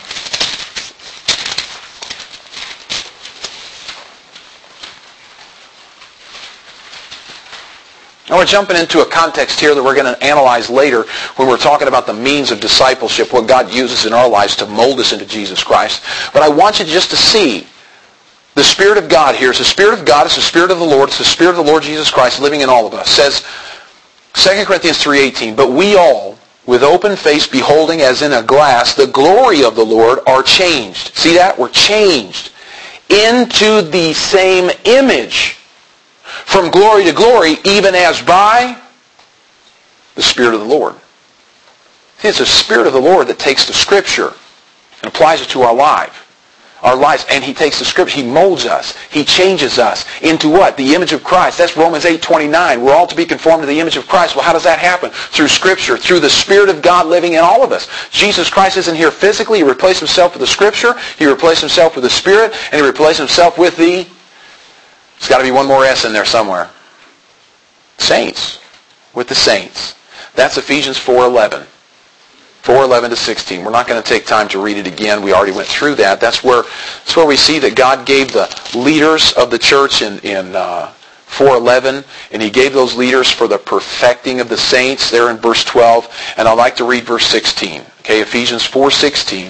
Now we're jumping into a context here that we're going to analyze later when we're talking about the means of discipleship, what God uses in our lives to mold us into Jesus Christ. But I want you just to see the Spirit of God here. It's the Spirit of God. It's the Spirit of the Lord. It's the Spirit of the Lord Jesus Christ living in all of us. It says, Second Corinthians three eighteen, but we all, with open face, beholding as in a glass the glory of the Lord, are changed. See that? We're changed into the same image, from glory to glory, even as by the Spirit of the Lord. See, it's the Spirit of the Lord that takes the Scripture and applies it to our life, our lives. And He takes the Scripture, He molds us, He changes us into what? The image of Christ. That's Romans eight twenty-nine. We're all to be conformed to the image of Christ. Well, how does that happen? Through Scripture, through the Spirit of God living in all of us. Jesus Christ isn't here physically. He replaced Himself with the Scripture. He replaced Himself with the Spirit. And He replaced Himself with the... There's got to be one more S in there somewhere. Saints. With the saints. That's Ephesians four eleven. four eleven to sixteen. We're not going to take time to read it again. We already went through that. That's where, that's where we see that God gave the leaders of the church in, in uh, four eleven, and He gave those leaders for the perfecting of the saints there in verse twelve. And I'd like to read verse sixteen. Okay, Ephesians four sixteen.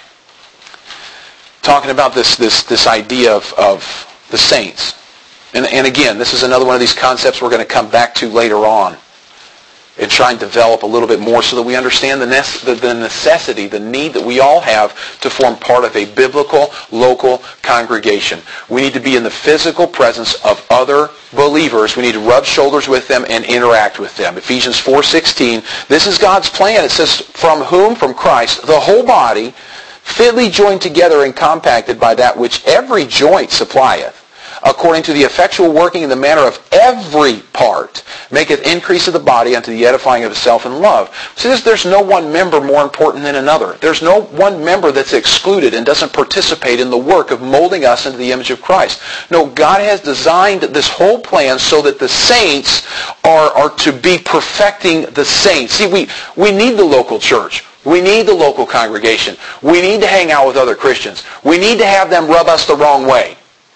Talking about this, this, this idea of, of the saints. And, and again, this is another one of these concepts we're going to come back to later on. and try and develop a little bit more so that we understand the necessity, the need that we all have to form part of a biblical, local congregation. We need to be in the physical presence of other believers. We need to rub shoulders with them and interact with them. Ephesians four sixteen, this is God's plan. It says, from whom, from Christ, the whole body, fitly joined together and compacted by that which every joint supplieth, according to the effectual working in the manner of every part, maketh increase of the body unto the edifying of itself in love. See, there's, there's no one member more important than another. There's no one member that's excluded and doesn't participate in the work of molding us into the image of Christ. No, God has designed this whole plan so that the saints are, are to be perfecting the saints. See, we, we need the local church. We need the local congregation. We need to hang out with other Christians. We need to have them rub us the wrong way.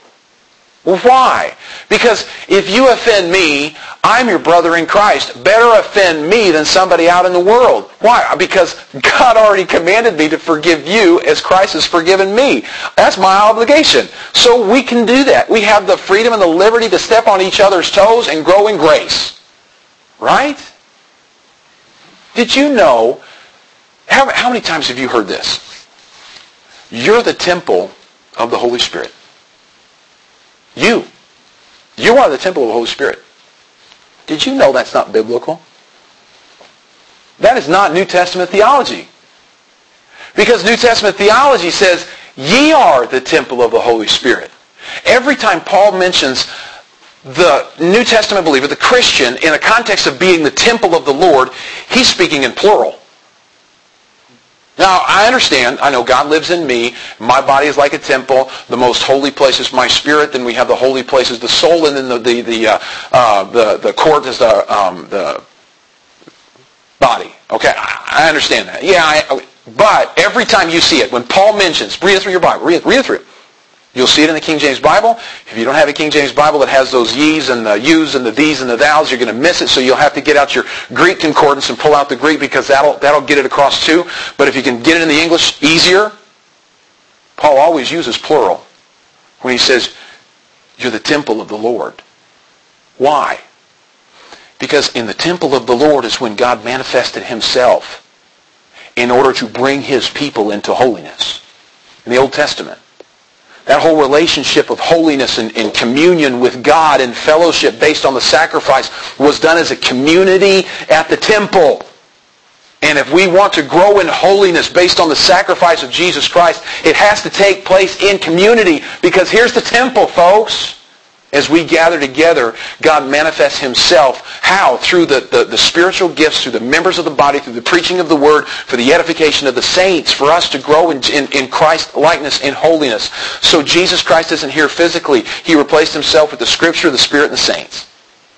Why? Because if you offend me, I'm your brother in Christ. Better offend me than somebody out in the world. Why? Because God already commanded me to forgive you as Christ has forgiven me. That's my obligation. So we can do that. We have the freedom and the liberty to step on each other's toes and grow in grace. Right? Did you know, how, how many times have you heard this? You're the temple of the Holy Spirit. You. You are the temple of the Holy Spirit. Did you know that's not biblical? That is not New Testament theology. Because New Testament theology says, ye are the temple of the Holy Spirit. Every time Paul mentions the New Testament believer, the Christian, in a context of being the temple of the Lord, he's speaking in plural. Now, I understand. I know God lives in me. My body is like a temple. The most holy place is my spirit. Then we have the holy place is the soul, and then the the the uh, uh, the, the court is the um, the body. Okay, I understand that. Yeah, I, but every time you see it, when Paul mentions, read it through your Bible. Read it, read it through. You'll see it in the King James Bible. If you don't have a King James Bible that has those ye's and the you's and the these and the thous, you're going to miss it. So you'll have to get out your Greek concordance and pull out the Greek, because that'll that'll get it across too. But if you can get it in the English easier, Paul always uses plural when he says, you're the temple of the Lord. Why? Because in the temple of the Lord is when God manifested himself in order to bring his people into holiness. In the Old Testament. That whole relationship of holiness and, and communion with God and fellowship based on the sacrifice was done as a community at the temple. And if we want to grow in holiness based on the sacrifice of Jesus Christ, it has to take place in community. Because here's the temple, folks. As we gather together, God manifests himself. How? Through the, the, the spiritual gifts, through the members of the body, through the preaching of the word, for the edification of the saints, for us to grow in, in, in Christ likeness, in holiness. So Jesus Christ isn't here physically. He replaced himself with the Scripture, the Spirit, and the saints.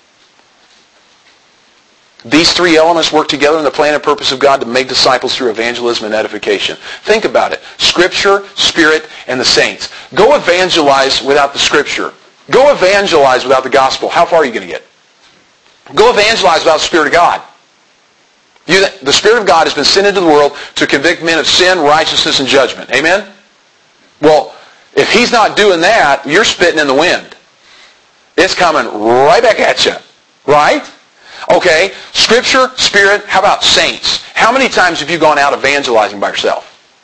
These three elements work together in the plan and purpose of God to make disciples through evangelism and edification. Think about it. Scripture, Spirit, and the saints. Go evangelize without the Scripture. Go evangelize without the gospel. How far are you going to get? Go evangelize without the Spirit of God. You, the Spirit of God has been sent into the world to convict men of sin, righteousness, and judgment. Amen? Well, if he's not doing that, you're spitting in the wind. It's coming right back at you. Right? Okay, Scripture, Spirit, how about saints? How many times have you gone out evangelizing by yourself?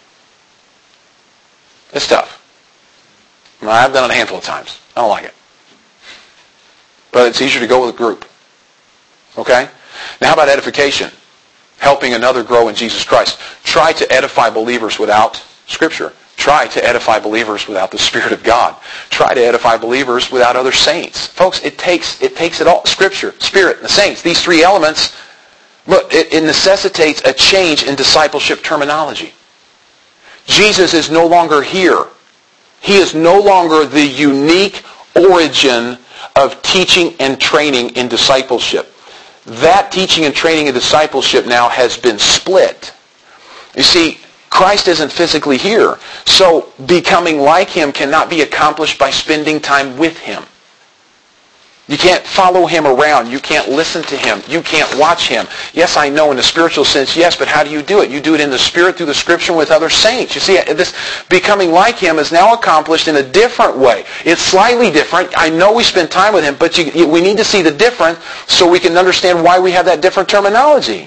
It's tough. I've done it a handful of times. I don't like it. But it's easier to go with a group. Okay? Now how about edification? Helping another grow in Jesus Christ. Try to edify believers without Scripture. Try to edify believers without the Spirit of God. Try to edify believers without other saints. Folks, it takes it takes it all. Scripture, Spirit, and the saints. These three elements, look, it, it necessitates a change in discipleship terminology. Jesus is no longer here. He is no longer the unique origin of teaching and training in discipleship. That teaching and training in discipleship now has been split. You see, Christ isn't physically here, so becoming like him cannot be accomplished by spending time with him. You can't follow him around. You can't listen to him. You can't watch him. Yes, I know in the spiritual sense, yes, but how do you do it? You do it in the Spirit through the Scripture with other saints. You see, this becoming like him is now accomplished in a different way. It's slightly different. I know we spend time with him, but you, we need to see the difference so we can understand why we have that different terminology.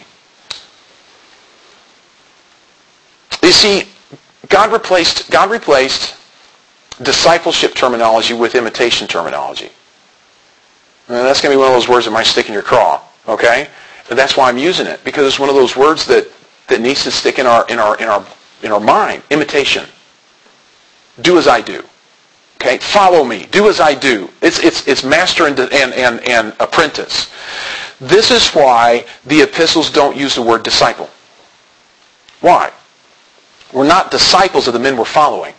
You see, God replaced, God replaced discipleship terminology with imitation terminology. And that's going to be one of those words that might stick in your craw, okay? And that's why I'm using it, because it's one of those words that, that needs to stick in our in our in our in our mind. Imitation. Do as I do. Okay? Follow me. Do as I do. It's it's it's master and and and, and apprentice. This is why the epistles don't use the word disciple. Why? We're not disciples of the men we're following.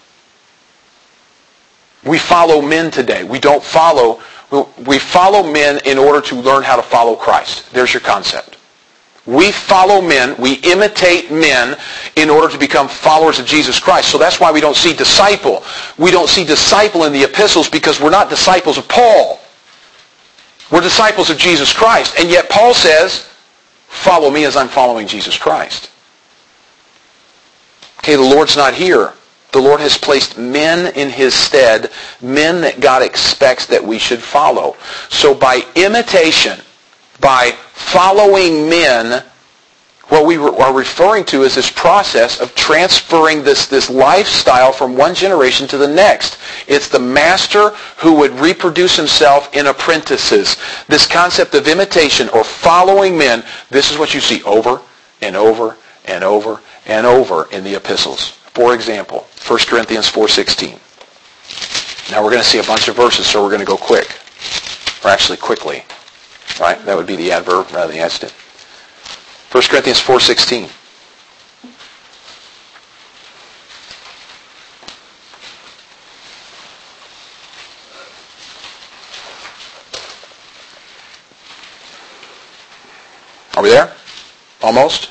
We follow men today. We don't follow We follow men in order to learn how to follow Christ. There's your concept. We follow men, we imitate men in order to become followers of Jesus Christ. So that's why we don't see disciple. We don't see disciple in the epistles because we're not disciples of Paul. We're disciples of Jesus Christ. And yet Paul says, follow me as I'm following Jesus Christ. Okay, the Lord's not here. The Lord has placed men in his stead, men that God expects that we should follow. So by imitation, by following men, what we are referring to is this process of transferring this, this lifestyle from one generation to the next. It's the master who would reproduce himself in apprentices. This concept of imitation or following men, this is what you see over and over and over and over in the epistles. For example, First Corinthians four sixteen. Now we're going to see a bunch of verses, so we're going to go quick. Or actually quickly. Right? That would be the adverb rather than the adjective. First Corinthians four sixteen. Are we there? Almost?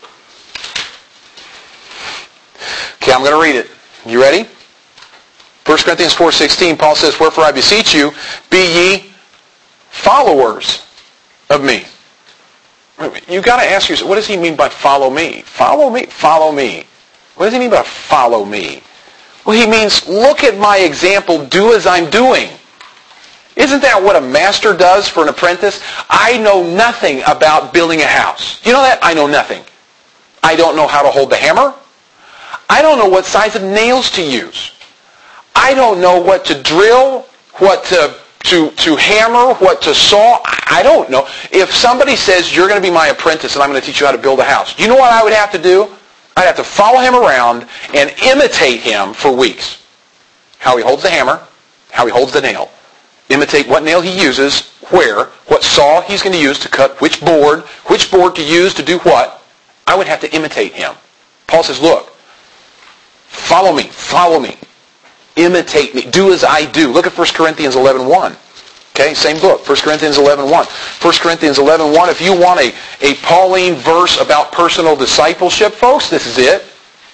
Okay, I'm going to read it. You ready? First Corinthians four sixteen, Paul says, wherefore I beseech you, be ye followers of me. You've got to ask yourself, what does he mean by follow me? Follow me? Follow me. What does he mean by follow me? Well, he means look at my example, do as I'm doing. Isn't that what a master does for an apprentice? I know nothing about building a house. You know that? I know nothing. I don't know how to hold the hammer. I don't know what size of nails to use. I don't know what to drill, what to, to, to hammer, what to saw. I don't know. If somebody says, you're going to be my apprentice and I'm going to teach you how to build a house, you know what I would have to do? I'd have to follow him around and imitate him for weeks. How he holds the hammer, how he holds the nail. Imitate what nail he uses, where, what saw he's going to use to cut which board, which board to use to do what. I would have to imitate him. Paul says, look, follow me, follow me, imitate me, do as I do. Look at First Corinthians eleven one. Okay, same book, First Corinthians eleven one. First Corinthians eleven one, if you want a, a Pauline verse about personal discipleship, folks, this is it.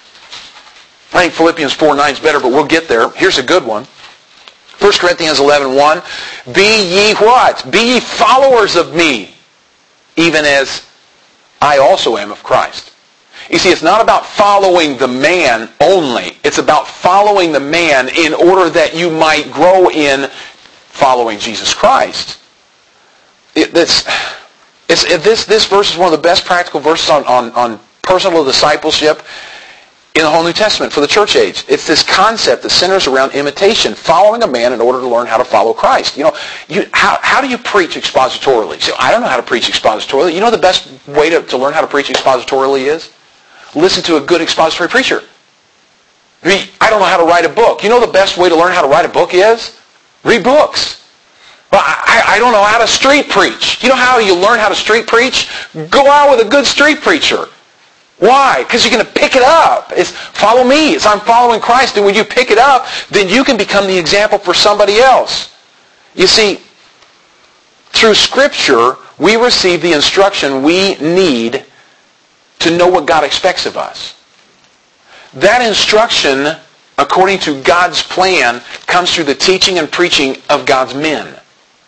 I think Philippians four nine is better, but we'll get there. Here's a good one. First Corinthians eleven one, be ye what? Be ye followers of me, even as I also am of Christ. You see, it's not about following the man only. It's about following the man in order that you might grow in following Jesus Christ. It, it's, it's, it, this, this verse is one of the best practical verses on, on, on personal discipleship in the whole New Testament for the church age. It's this concept that centers around imitation, following a man in order to learn how to follow Christ. You know, you, how, how do you preach expositorily? So I don't know how to preach expositorily. You know the best way to, to learn how to preach expositorily is? Listen to a good expository preacher. I mean, I don't know how to write a book. You know the best way to learn how to write a book is? Read books. Well, I, I don't know how to street preach. You know how you learn how to street preach? Go out with a good street preacher. Why? Because you're going to pick it up. It's follow me. It's I'm following Christ. And when you pick it up, then you can become the example for somebody else. You see, through Scripture, we receive the instruction we need to know what God expects of us. That instruction, according to God's plan, comes through the teaching and preaching of God's men.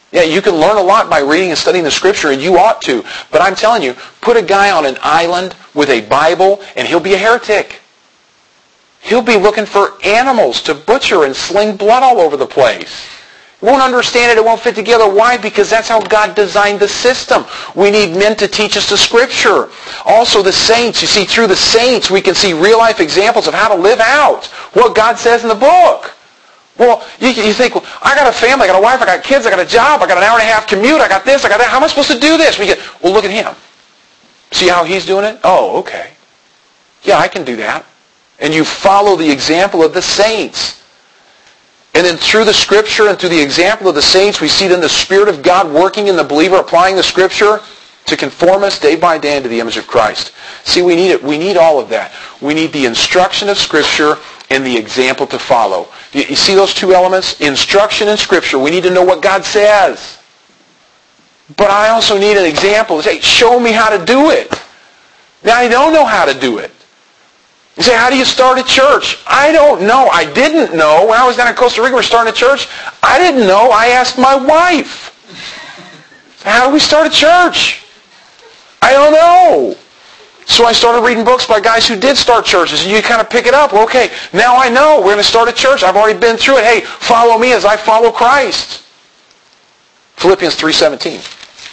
Yeah, you can learn a lot by reading and studying the Scripture, and you ought to. But I'm telling you, put a guy on an island with a Bible, and he'll be a heretic. He'll be looking for animals to butcher and sling blood all over the place. He won't understand it. It won't fit together. Why? Because that's how God designed the system. We need men to teach us the Scripture. Also the saints. You see, through the saints, we can see real-life examples of how to live out what God says in the book. Well, you, you think, well, I got a family, I got a wife, I got kids, I got a job, I got an hour and a half commute, I got this, I got that. How am I supposed to do this? We get, well, look at him. See how he's doing it? Oh, okay. Yeah, I can do that. And you follow the example of the saints. And then through the Scripture and through the example of the saints, we see then the Spirit of God working in the believer, applying the Scripture to conform us day by day into the image of Christ. See, we need it. We need all of that. We need the instruction of Scripture and the example to follow. You, you see those two elements? Instruction and Scripture. We need to know what God says. But I also need an example. Say, show me how to do it. Now, I don't know how to do it. You say, how do you start a church? I don't know. I didn't know. When I was down in Costa Rica, we were starting a church. I didn't know. I asked my wife. How do we start a church? I don't know. So I started reading books by guys who did start churches, and you kind of pick it up. Well, okay, now I know. We're going to start a church. I've already been through it. Hey, follow me as I follow Christ. Philippians three seventeen.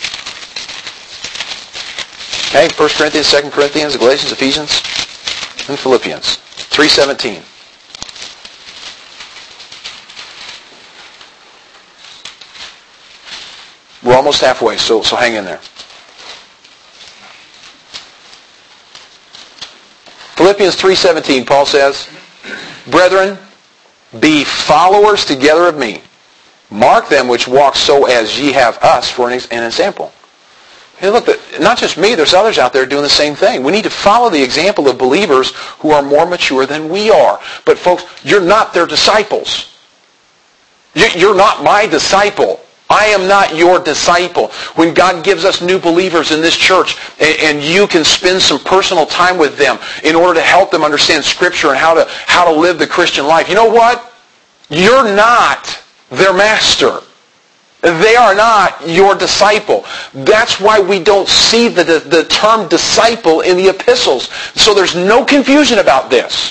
Okay, First Corinthians, Second Corinthians, Galatians, Ephesians, and Philippians. three seventeen. We're almost halfway, so, so hang in there. Philippians three seventeen, Paul says, Brethren, be followers together of me. Mark them which walk so as ye have us for an example. Hey, look, not just me, there's others out there doing the same thing. We need to follow the example of believers who are more mature than we are. But folks, you're not their disciples. You're not my disciple. I am not your disciple. When God gives us new believers in this church, and you can spend some personal time with them in order to help them understand Scripture and how to, how to live the Christian life, you know what? You're not their master. They are not your disciple. That's why we don't see the, the, the term disciple in the epistles. So there's no confusion about this.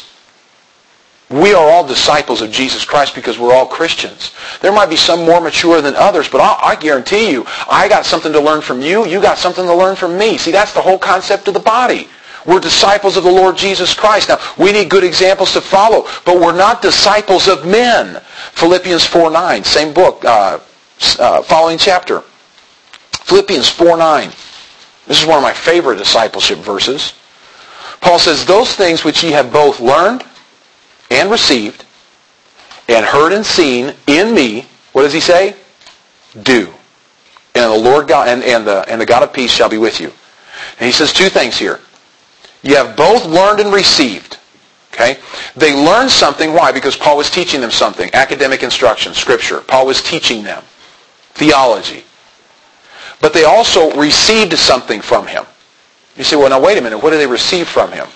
We are all disciples of Jesus Christ because we're all Christians. There might be some more mature than others, but I, I guarantee you, I got something to learn from you, you got something to learn from me. See, that's the whole concept of the body. We're disciples of the Lord Jesus Christ. Now, we need good examples to follow, but we're not disciples of men. Philippians four nine, same book, uh, uh, following chapter. Philippians four nine. This is one of my favorite discipleship verses. Paul says, Those things which ye have both learned and received, and heard and seen in me, what does he say? Do. And the Lord God and, and the and the God of peace shall be with you. And he says two things here. You have both learned and received. Okay? They learned something. Why? Because Paul was teaching them something. Academic instruction, Scripture. Paul was teaching them. Theology. But they also received something from him. You say, well, now wait a minute. What did they receive from him?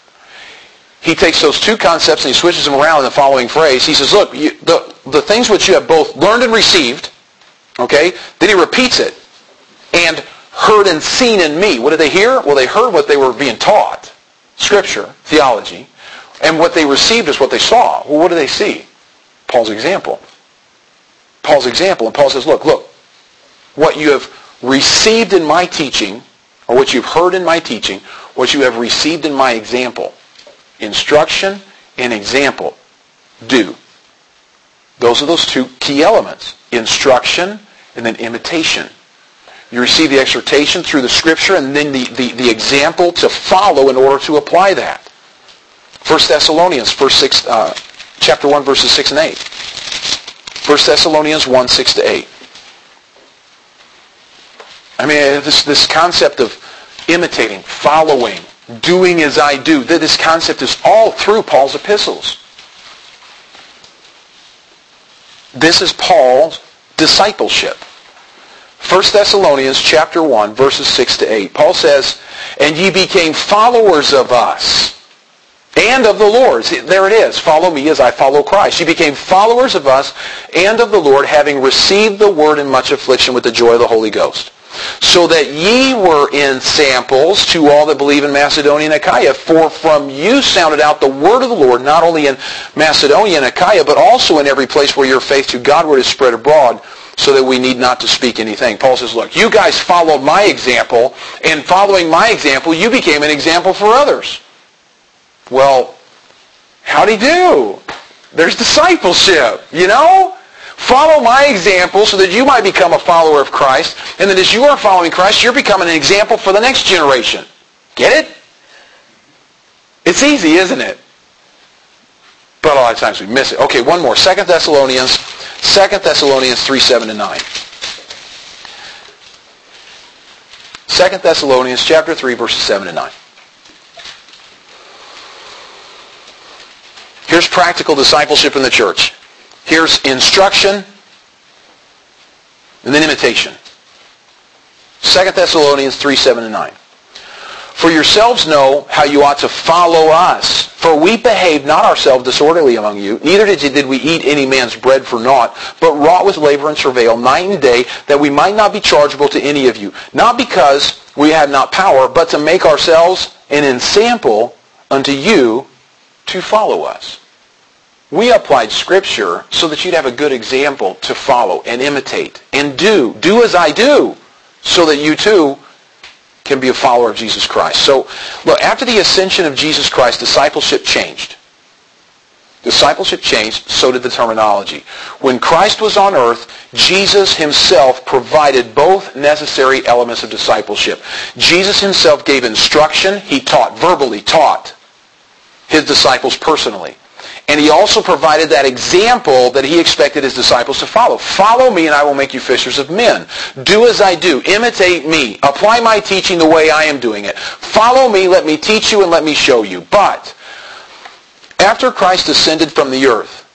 He takes those two concepts and he switches them around in the following phrase. He says, look, you, the, the things which you have both learned and received, okay, then he repeats it, and heard and seen in me. What did they hear? Well, they heard what they were being taught, Scripture, theology, and what they received is what they saw. Well, what do they see? Paul's example. Paul's example. And Paul says, look, look, what you have received in my teaching, or what you've heard in my teaching, what you have received in my example, instruction and example, do. Those are those two key elements. Instruction and then imitation. You receive the exhortation through the Scripture and then the, the, the example to follow in order to apply that. First Thessalonians, first six, uh, chapter one, verses six and eight. First Thessalonians one, six to eight. I mean, this, this concept of imitating, following, doing as I do. This concept is all through Paul's epistles. This is Paul's discipleship. First Thessalonians chapter one, verses six to eight. Paul says, And ye became followers of us. And of the Lord. See, there it is. Follow me as I follow Christ. You became followers of us and of the Lord, having received the word in much affliction with the joy of the Holy Ghost. So that ye were in samples to all that believe in Macedonia and Achaia. For from you sounded out the word of the Lord, not only in Macedonia and Achaia, but also in every place where your faith to Godward is spread abroad, so that we need not to speak anything. Paul says, look, you guys followed my example, and following my example, you became an example for others. Well, how'd he do? There's discipleship, you know? Follow my example so that you might become a follower of Christ, and that as you are following Christ, you're becoming an example for the next generation. Get it? It's easy, isn't it? But a lot of times we miss it. Okay, one more. Second Thessalonians, Second Thessalonians three, seven to nine. Second Thessalonians chapter three, verses seven to nine. Here's practical discipleship in the church. Here's instruction and then imitation. Second Thessalonians three, seven to nine. For yourselves know how you ought to follow us. For we behaved not ourselves disorderly among you, neither did, did we eat any man's bread for naught, but wrought with labor and travail night and day, that we might not be chargeable to any of you. Not because we had not power, but to make ourselves an ensample unto you to follow us. We applied Scripture so that you'd have a good example to follow and imitate and do. Do as I do, so that you too can be a follower of Jesus Christ. So, look, after the ascension of Jesus Christ, discipleship changed. Discipleship changed, so did the terminology. When Christ was on earth, Jesus himself provided both necessary elements of discipleship. Jesus himself gave instruction. He taught, verbally taught his disciples personally. And he also provided that example that he expected his disciples to follow. Follow me and I will make you fishers of men. Do as I do. Imitate me. Apply my teaching the way I am doing it. Follow me, let me teach you, and let me show you. But after Christ ascended from the earth,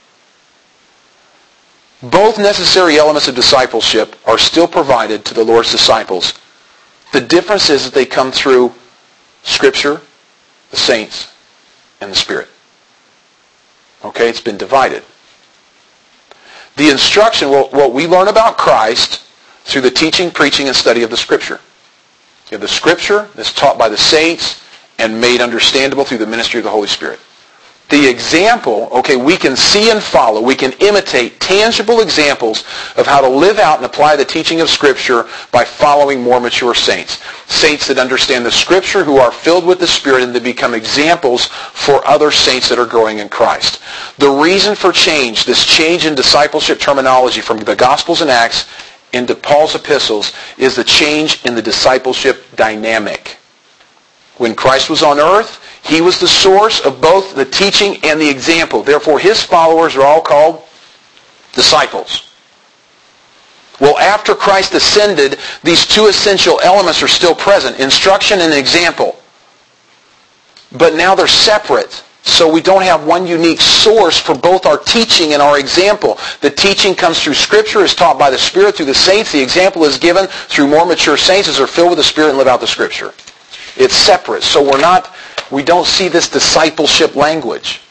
both necessary elements of discipleship are still provided to the Lord's disciples. The difference is that they come through Scripture, the saints, and the Spirit. Okay, it's been divided. The instruction, well, what we learn about Christ through the teaching, preaching, and study of the Scripture. You have the Scripture that's taught by the saints and made understandable through the ministry of the Holy Spirit. The example, okay, we can see and follow, we can imitate tangible examples of how to live out and apply the teaching of Scripture by following more mature saints. Saints that understand the Scripture, who are filled with the Spirit, and that become examples for other saints that are growing in Christ. The reason for change, this change in discipleship terminology from the Gospels and Acts into Paul's epistles, is the change in the discipleship dynamic. When Christ was on earth, he was the source of both the teaching and the example. Therefore, his followers are all called disciples. Well, after Christ ascended, these two essential elements are still present, instruction and example. But now they're separate, so we don't have one unique source for both our teaching and our example. The teaching comes through Scripture, is taught by the Spirit through the saints. The example is given through more mature saints as they're filled with the Spirit and live out the Scripture. It's separate, so we're not... We don't see this discipleship language.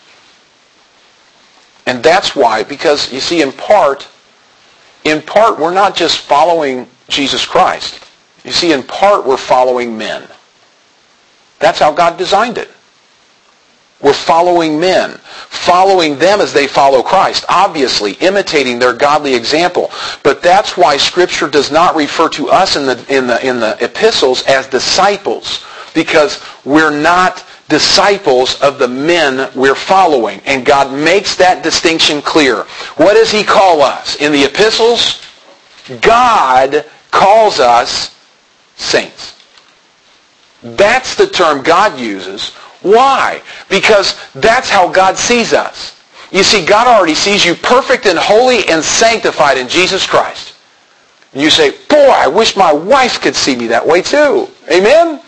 And that's why, because you see, in part, in part, we're not just following Jesus Christ. You see, in part, we're following men. That's how God designed it. We're following men, following them as they follow Christ, obviously imitating their godly example. But that's why Scripture does not refer to us in the in the in the epistles as disciples, because we're not disciples of the men we're following. And God makes that distinction clear. What does he call us? In the epistles, God calls us saints. That's the term God uses. Why? Because that's how God sees us. You see, God already sees you perfect and holy and sanctified in Jesus Christ. And you say, boy, I wish my wife could see me that way too. Amen?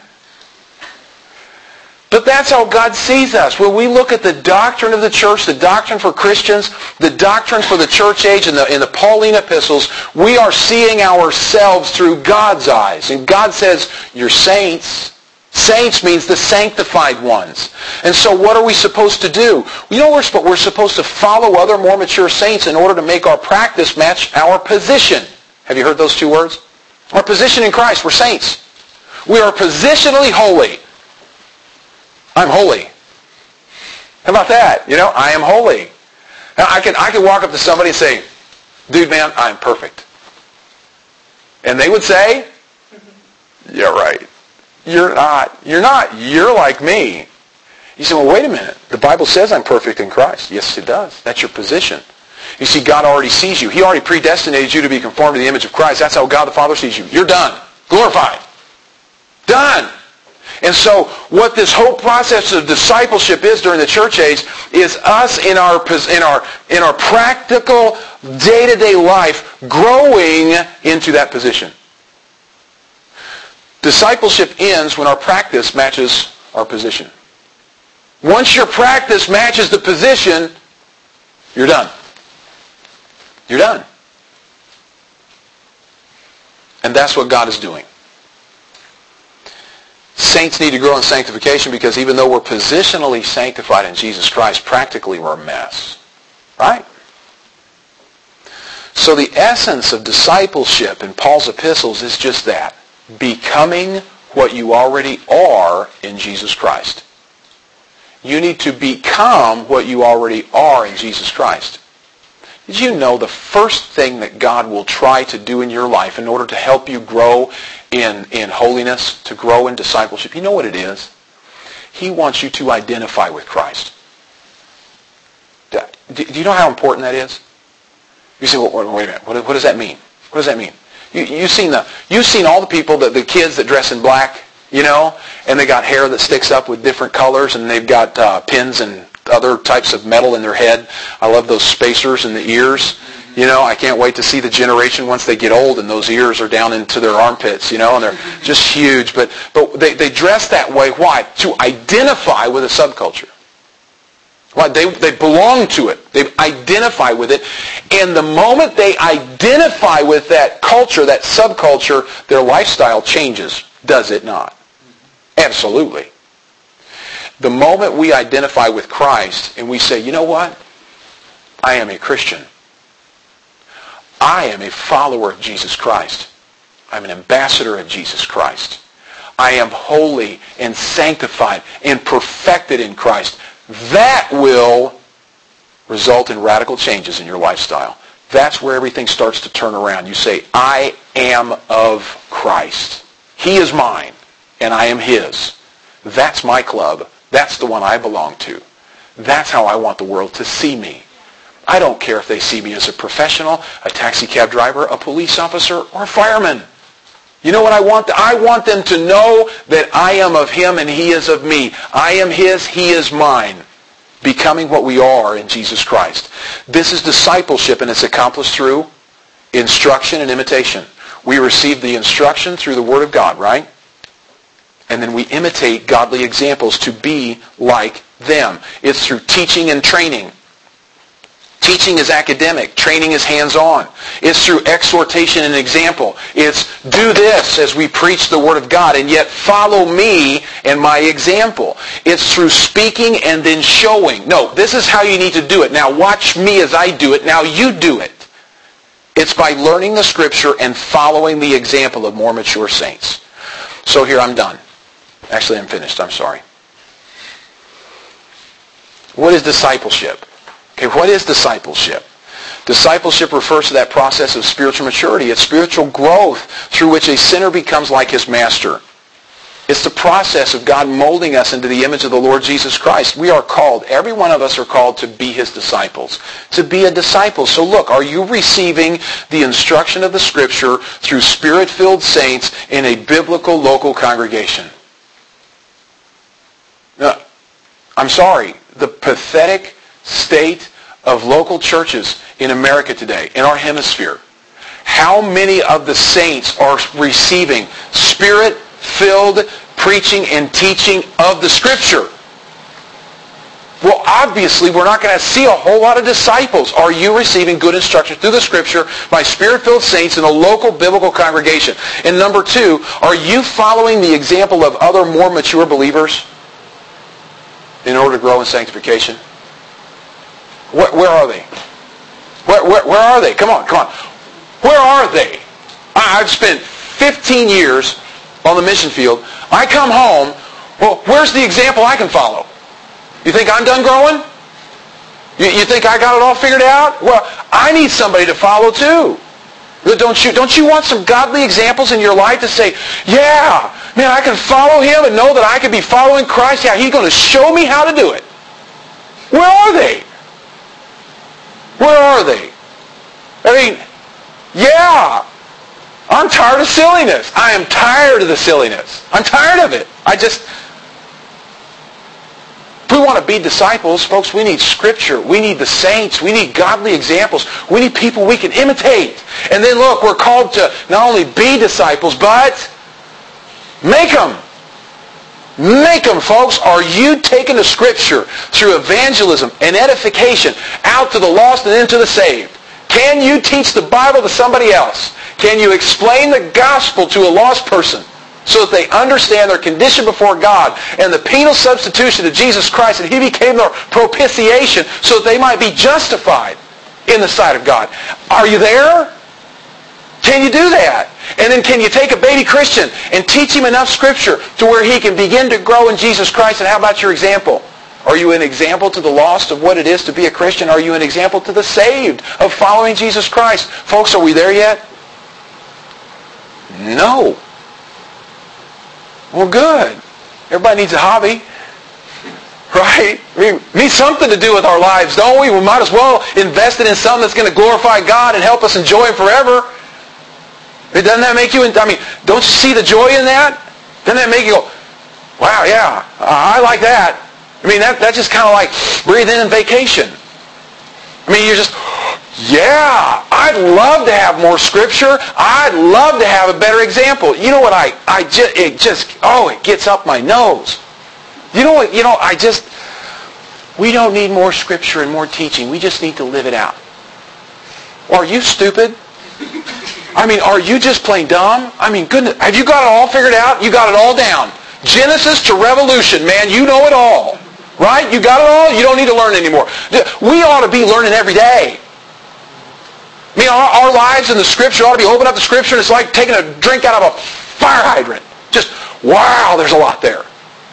But that's how God sees us. When we look at the doctrine of the church, the doctrine for Christians, the doctrine for the church age in the, in the Pauline epistles, we are seeing ourselves through God's eyes. And God says, you're saints. Saints means the sanctified ones. And so what are we supposed to do? You know, we're, we're supposed to follow other more mature saints in order to make our practice match our position. Have you heard those two words? Our position in Christ. We're saints. We are positionally holy. I'm holy. How about that? You know, I am holy. Now, I can, I can walk up to somebody and say, dude, man, I'm perfect. And they would say, yeah, right. You're not. You're not. You're like me. You say, well, wait a minute. The Bible says I'm perfect in Christ. Yes, it does. That's your position. You see, God already sees you. He already predestinated you to be conformed to the image of Christ. That's how God the Father sees you. You're done. Glorified. Done. And so what this whole process of discipleship is during the church age is us in our in our in our practical day-to-day life growing into that position. Discipleship ends when our practice matches our position. Once your practice matches the position, you're done. You're done. And that's what God is doing. Saints need to grow in sanctification because even though we're positionally sanctified in Jesus Christ, practically we're a mess. Right? So the essence of discipleship in Paul's epistles is just that. Becoming what you already are in Jesus Christ. You need to become what you already are in Jesus Christ. Did you know the first thing that God will try to do in your life in order to help you grow in, in holiness, to grow in discipleship? You know what it is? He wants you to identify with Christ. Do, do you know how important that is? You say, well, wait a minute. What, what does that mean? What does that mean? You, you've seen the, you've seen all the people, the, the kids that dress in black, you know, and they got hair that sticks up with different colors, and they've got uh, pins and other types of metal in their head. I love those spacers in the ears. You know, I can't wait to see the generation once they get old and those ears are down into their armpits, you know, and they're just huge. But but they, they dress that way. Why? To identify with a subculture. Why? They, they belong to it. They identify with it. And the moment they identify with that culture, that subculture, their lifestyle changes. Does it not? Absolutely. The moment we identify with Christ and we say, you know what? I am a Christian. I am a follower of Jesus Christ. I'm an ambassador of Jesus Christ. I am holy and sanctified and perfected in Christ. That will result in radical changes in your lifestyle. That's where everything starts to turn around. You say, I am of Christ. He is mine, and I am His. That's my club. That's the one I belong to. That's how I want the world to see me. I don't care if they see me as a professional, a taxi cab driver, a police officer, or a fireman. You know what I want? I want them to know that I am of Him and He is of me. I am His, He is mine. Becoming what we are in Jesus Christ. This is discipleship, and it's accomplished through instruction and imitation. We receive the instruction through the Word of God, right? And then we imitate godly examples to be like them. It's through teaching and training. Teaching is academic. Training is hands-on. It's through exhortation and example. It's do this as we preach the Word of God, and yet follow me and my example. It's through speaking and then showing. No, this is how you need to do it. Now watch me as I do it. Now you do it. It's by learning the Scripture and following the example of more mature saints. So here I'm done. Actually, I'm finished. I'm sorry. What is discipleship? Okay, what is discipleship? Discipleship refers to that process of spiritual maturity. It's spiritual growth through which a sinner becomes like his master. It's the process of God molding us into the image of the Lord Jesus Christ. We are called, every one of us are called to be His disciples. To be a disciple. So look, are you receiving the instruction of the Scripture through Spirit-filled saints in a biblical local congregation? No, I'm sorry. The pathetic state of local churches in America today, in our hemisphere, how many of the saints are receiving Spirit-filled preaching and teaching of the Scripture? Well, obviously, we're not going to see a whole lot of disciples. Are you receiving good instruction through the Scripture by Spirit-filled saints in a local biblical congregation? And number two, are you following the example of other more mature believers in order to grow in sanctification? Where, where are they? Where, where, where are they? Come on, come on. Where are they? I've spent fifteen years on the mission field. I come home. Well, where's the example I can follow? You think I'm done growing? You, you think I got it all figured out? Well, I need somebody to follow too. Don't you, don't you want some godly examples in your life to say, yeah, man, I can follow him and know that I can be following Christ. Yeah, he's going to show me how to do it. Where are they? Where are they? I mean, yeah, I'm tired of silliness. I am tired of the silliness. I'm tired of it. I just... If we want to be disciples, folks, we need Scripture. We need the saints. We need godly examples. We need people we can imitate. And then look, we're called to not only be disciples, but make them. Make them, folks. Are you taking the Scripture through evangelism and edification out to the lost and into the saved? Can you teach the Bible to somebody else? Can you explain the gospel to a lost person so that they understand their condition before God and the penal substitution of Jesus Christ, and he became their propitiation so that they might be justified in the sight of God? Are you there? Can you do that? And then can you take a baby Christian and teach him enough Scripture to where he can begin to grow in Jesus Christ? And how about your example? Are you an example to the lost of what it is to be a Christian? Are you an example to the saved of following Jesus Christ? Folks, are we there yet? No. Well, good. Everybody needs a hobby. Right? I mean, we need something to do with our lives, don't we? We might as well invest it in something that's going to glorify God and help us enjoy Him forever. Doesn't that make you, I mean, don't you see the joy in that? Doesn't that make you go, wow, yeah, I like that. I mean, that, that's just kind of like breathing in vacation. I mean, you're just, yeah, I'd love to have more Scripture. I'd love to have a better example. You know what, I, I just, it just, oh, it gets up my nose. You know what, you know, I just, we don't need more Scripture and more teaching. We just need to live it out. Are you stupid? I mean, are you just plain dumb? I mean, goodness, have you got it all figured out? You got it all down. Genesis to Revolution, man, you know it all. Right? You got it all? You don't need to learn anymore. We ought to be learning every day. I mean, our, our lives in the Scripture ought to be opening up the Scripture and it's like taking a drink out of a fire hydrant. Just, wow, there's a lot there.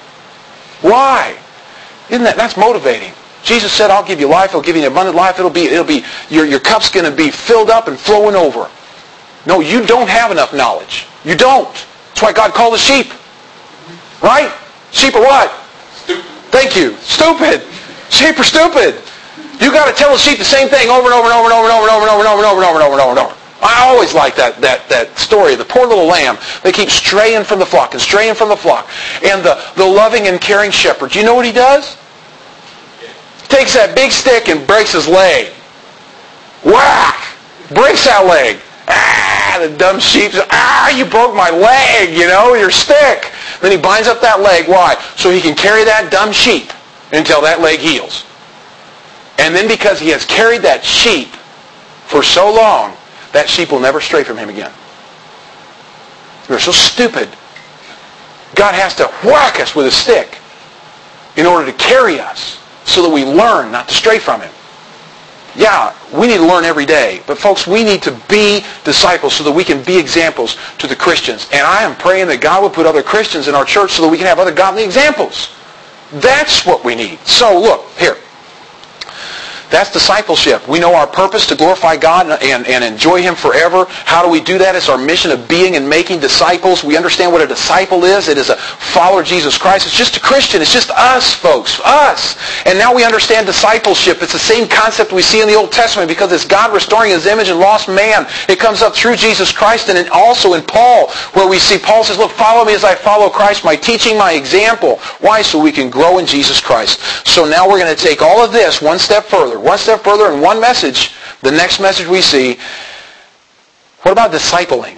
Why? Isn't that, that's motivating. Jesus said, I'll give you life, I'll give you an abundant life, it'll be, it'll be, your, your cup's going to be filled up and flowing over. No, you don't have enough knowledge. You don't. That's why God called the sheep. Right? Sheep are what? Stupid. Thank you. Stupid. Sheep are stupid. You got to tell the sheep the same thing over and over and over and over and over and over and over and over and over and over and over and over. I always like that, that, that story of the poor little lamb. They keep straying from the flock and straying from the flock. And the, the loving and caring shepherd, do you know what he does? He takes that big stick and breaks his leg. Whack! Breaks that leg. Ah, the dumb sheep, ah, you broke my leg, you know, your stick. Then he binds up that leg. Why? So he can carry that dumb sheep until that leg heals. And then because he has carried that sheep for so long, that sheep will never stray from him again. We're so stupid. God has to whack us with a stick in order to carry us so that we learn not to stray from Him. Yeah, we need to learn every day. But folks, we need to be disciples so that we can be examples to the Christians. And I am praying that God will put other Christians in our church so that we can have other godly examples. That's what we need. So look, here. That's discipleship. We know our purpose to glorify God and, and, and enjoy Him forever. How do we do that? It's our mission of being and making disciples. We understand what a disciple is. It is a follower of Jesus Christ. It's just a Christian. It's just us, folks. Us. And now we understand discipleship. It's the same concept we see in the Old Testament because it's God restoring His image in lost man. It comes up through Jesus Christ and also in Paul where we see Paul says, look, follow me as I follow Christ, my teaching, my example. Why? So we can grow in Jesus Christ. So now we're going to take all of this one step further. One step further in one message. The next message we see, what about discipling?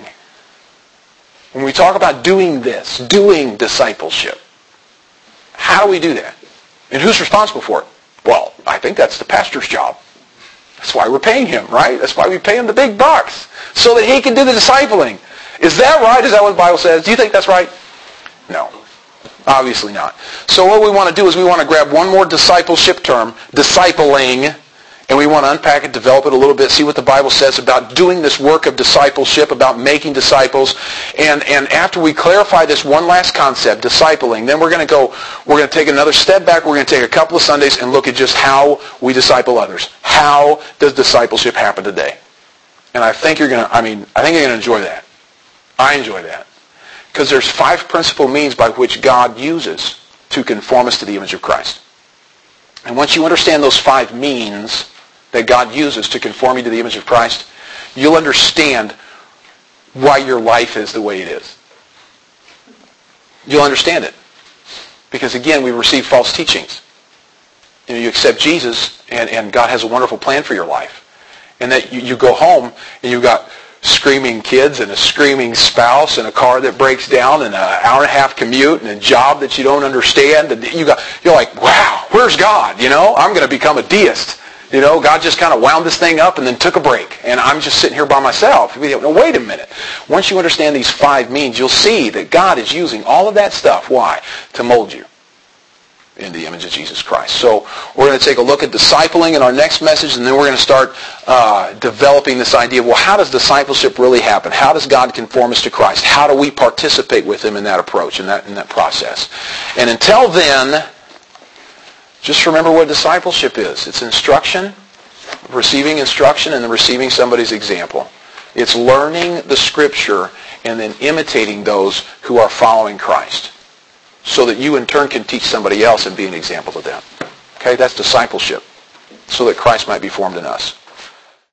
When we talk about doing this, doing discipleship, how do we do that? And who's responsible for it? Well, I think that's the pastor's job. That's why we're paying him, right? That's why we pay him the big bucks, so that he can do the discipling. Is that right? Is that what the Bible says? Do you think that's right? No. Obviously not. So what we want to do is we want to grab one more discipleship term, discipling, and we want to unpack it, develop it a little bit, see what the Bible says about doing this work of discipleship, about making disciples. And, and after we clarify this one last concept, discipling, then we're going to go, we're going to take another step back. We're going to take a couple of Sundays and look at just how we disciple others. How does discipleship happen today? And I think you're going to, I mean, I think you're going to enjoy that. I enjoy that. Because there's five principal means by which God uses to conform us to the image of Christ. And once you understand those five means that God uses to conform you to the image of Christ, you'll understand why your life is the way it is. You'll understand it. Because again, we receive false teachings. You know, you accept Jesus, and, and God has a wonderful plan for your life. And that you, you go home, and you've got screaming kids and a screaming spouse and a car that breaks down and an hour and a half commute and a job that you don't understand. And you got, you're like, wow, where's God? You know, I'm going to become a deist. You know, God just kind of wound this thing up and then took a break. And I'm just sitting here by myself. No, wait a minute. Once you understand these five means, you'll see that God is using all of that stuff. Why? To mold you in the image of Jesus Christ. So we're going to take a look at discipling in our next message, and then we're going to start uh, developing this idea of, well, how does discipleship really happen? How does God conform us to Christ? How do we participate with him in that approach, in that, in that process? And until then, just remember what discipleship is. It's instruction, receiving instruction, and then receiving somebody's example. It's learning the Scripture and then imitating those who are following Christ, so that you in turn can teach somebody else and be an example to them. Okay, that's discipleship, so that Christ might be formed in us.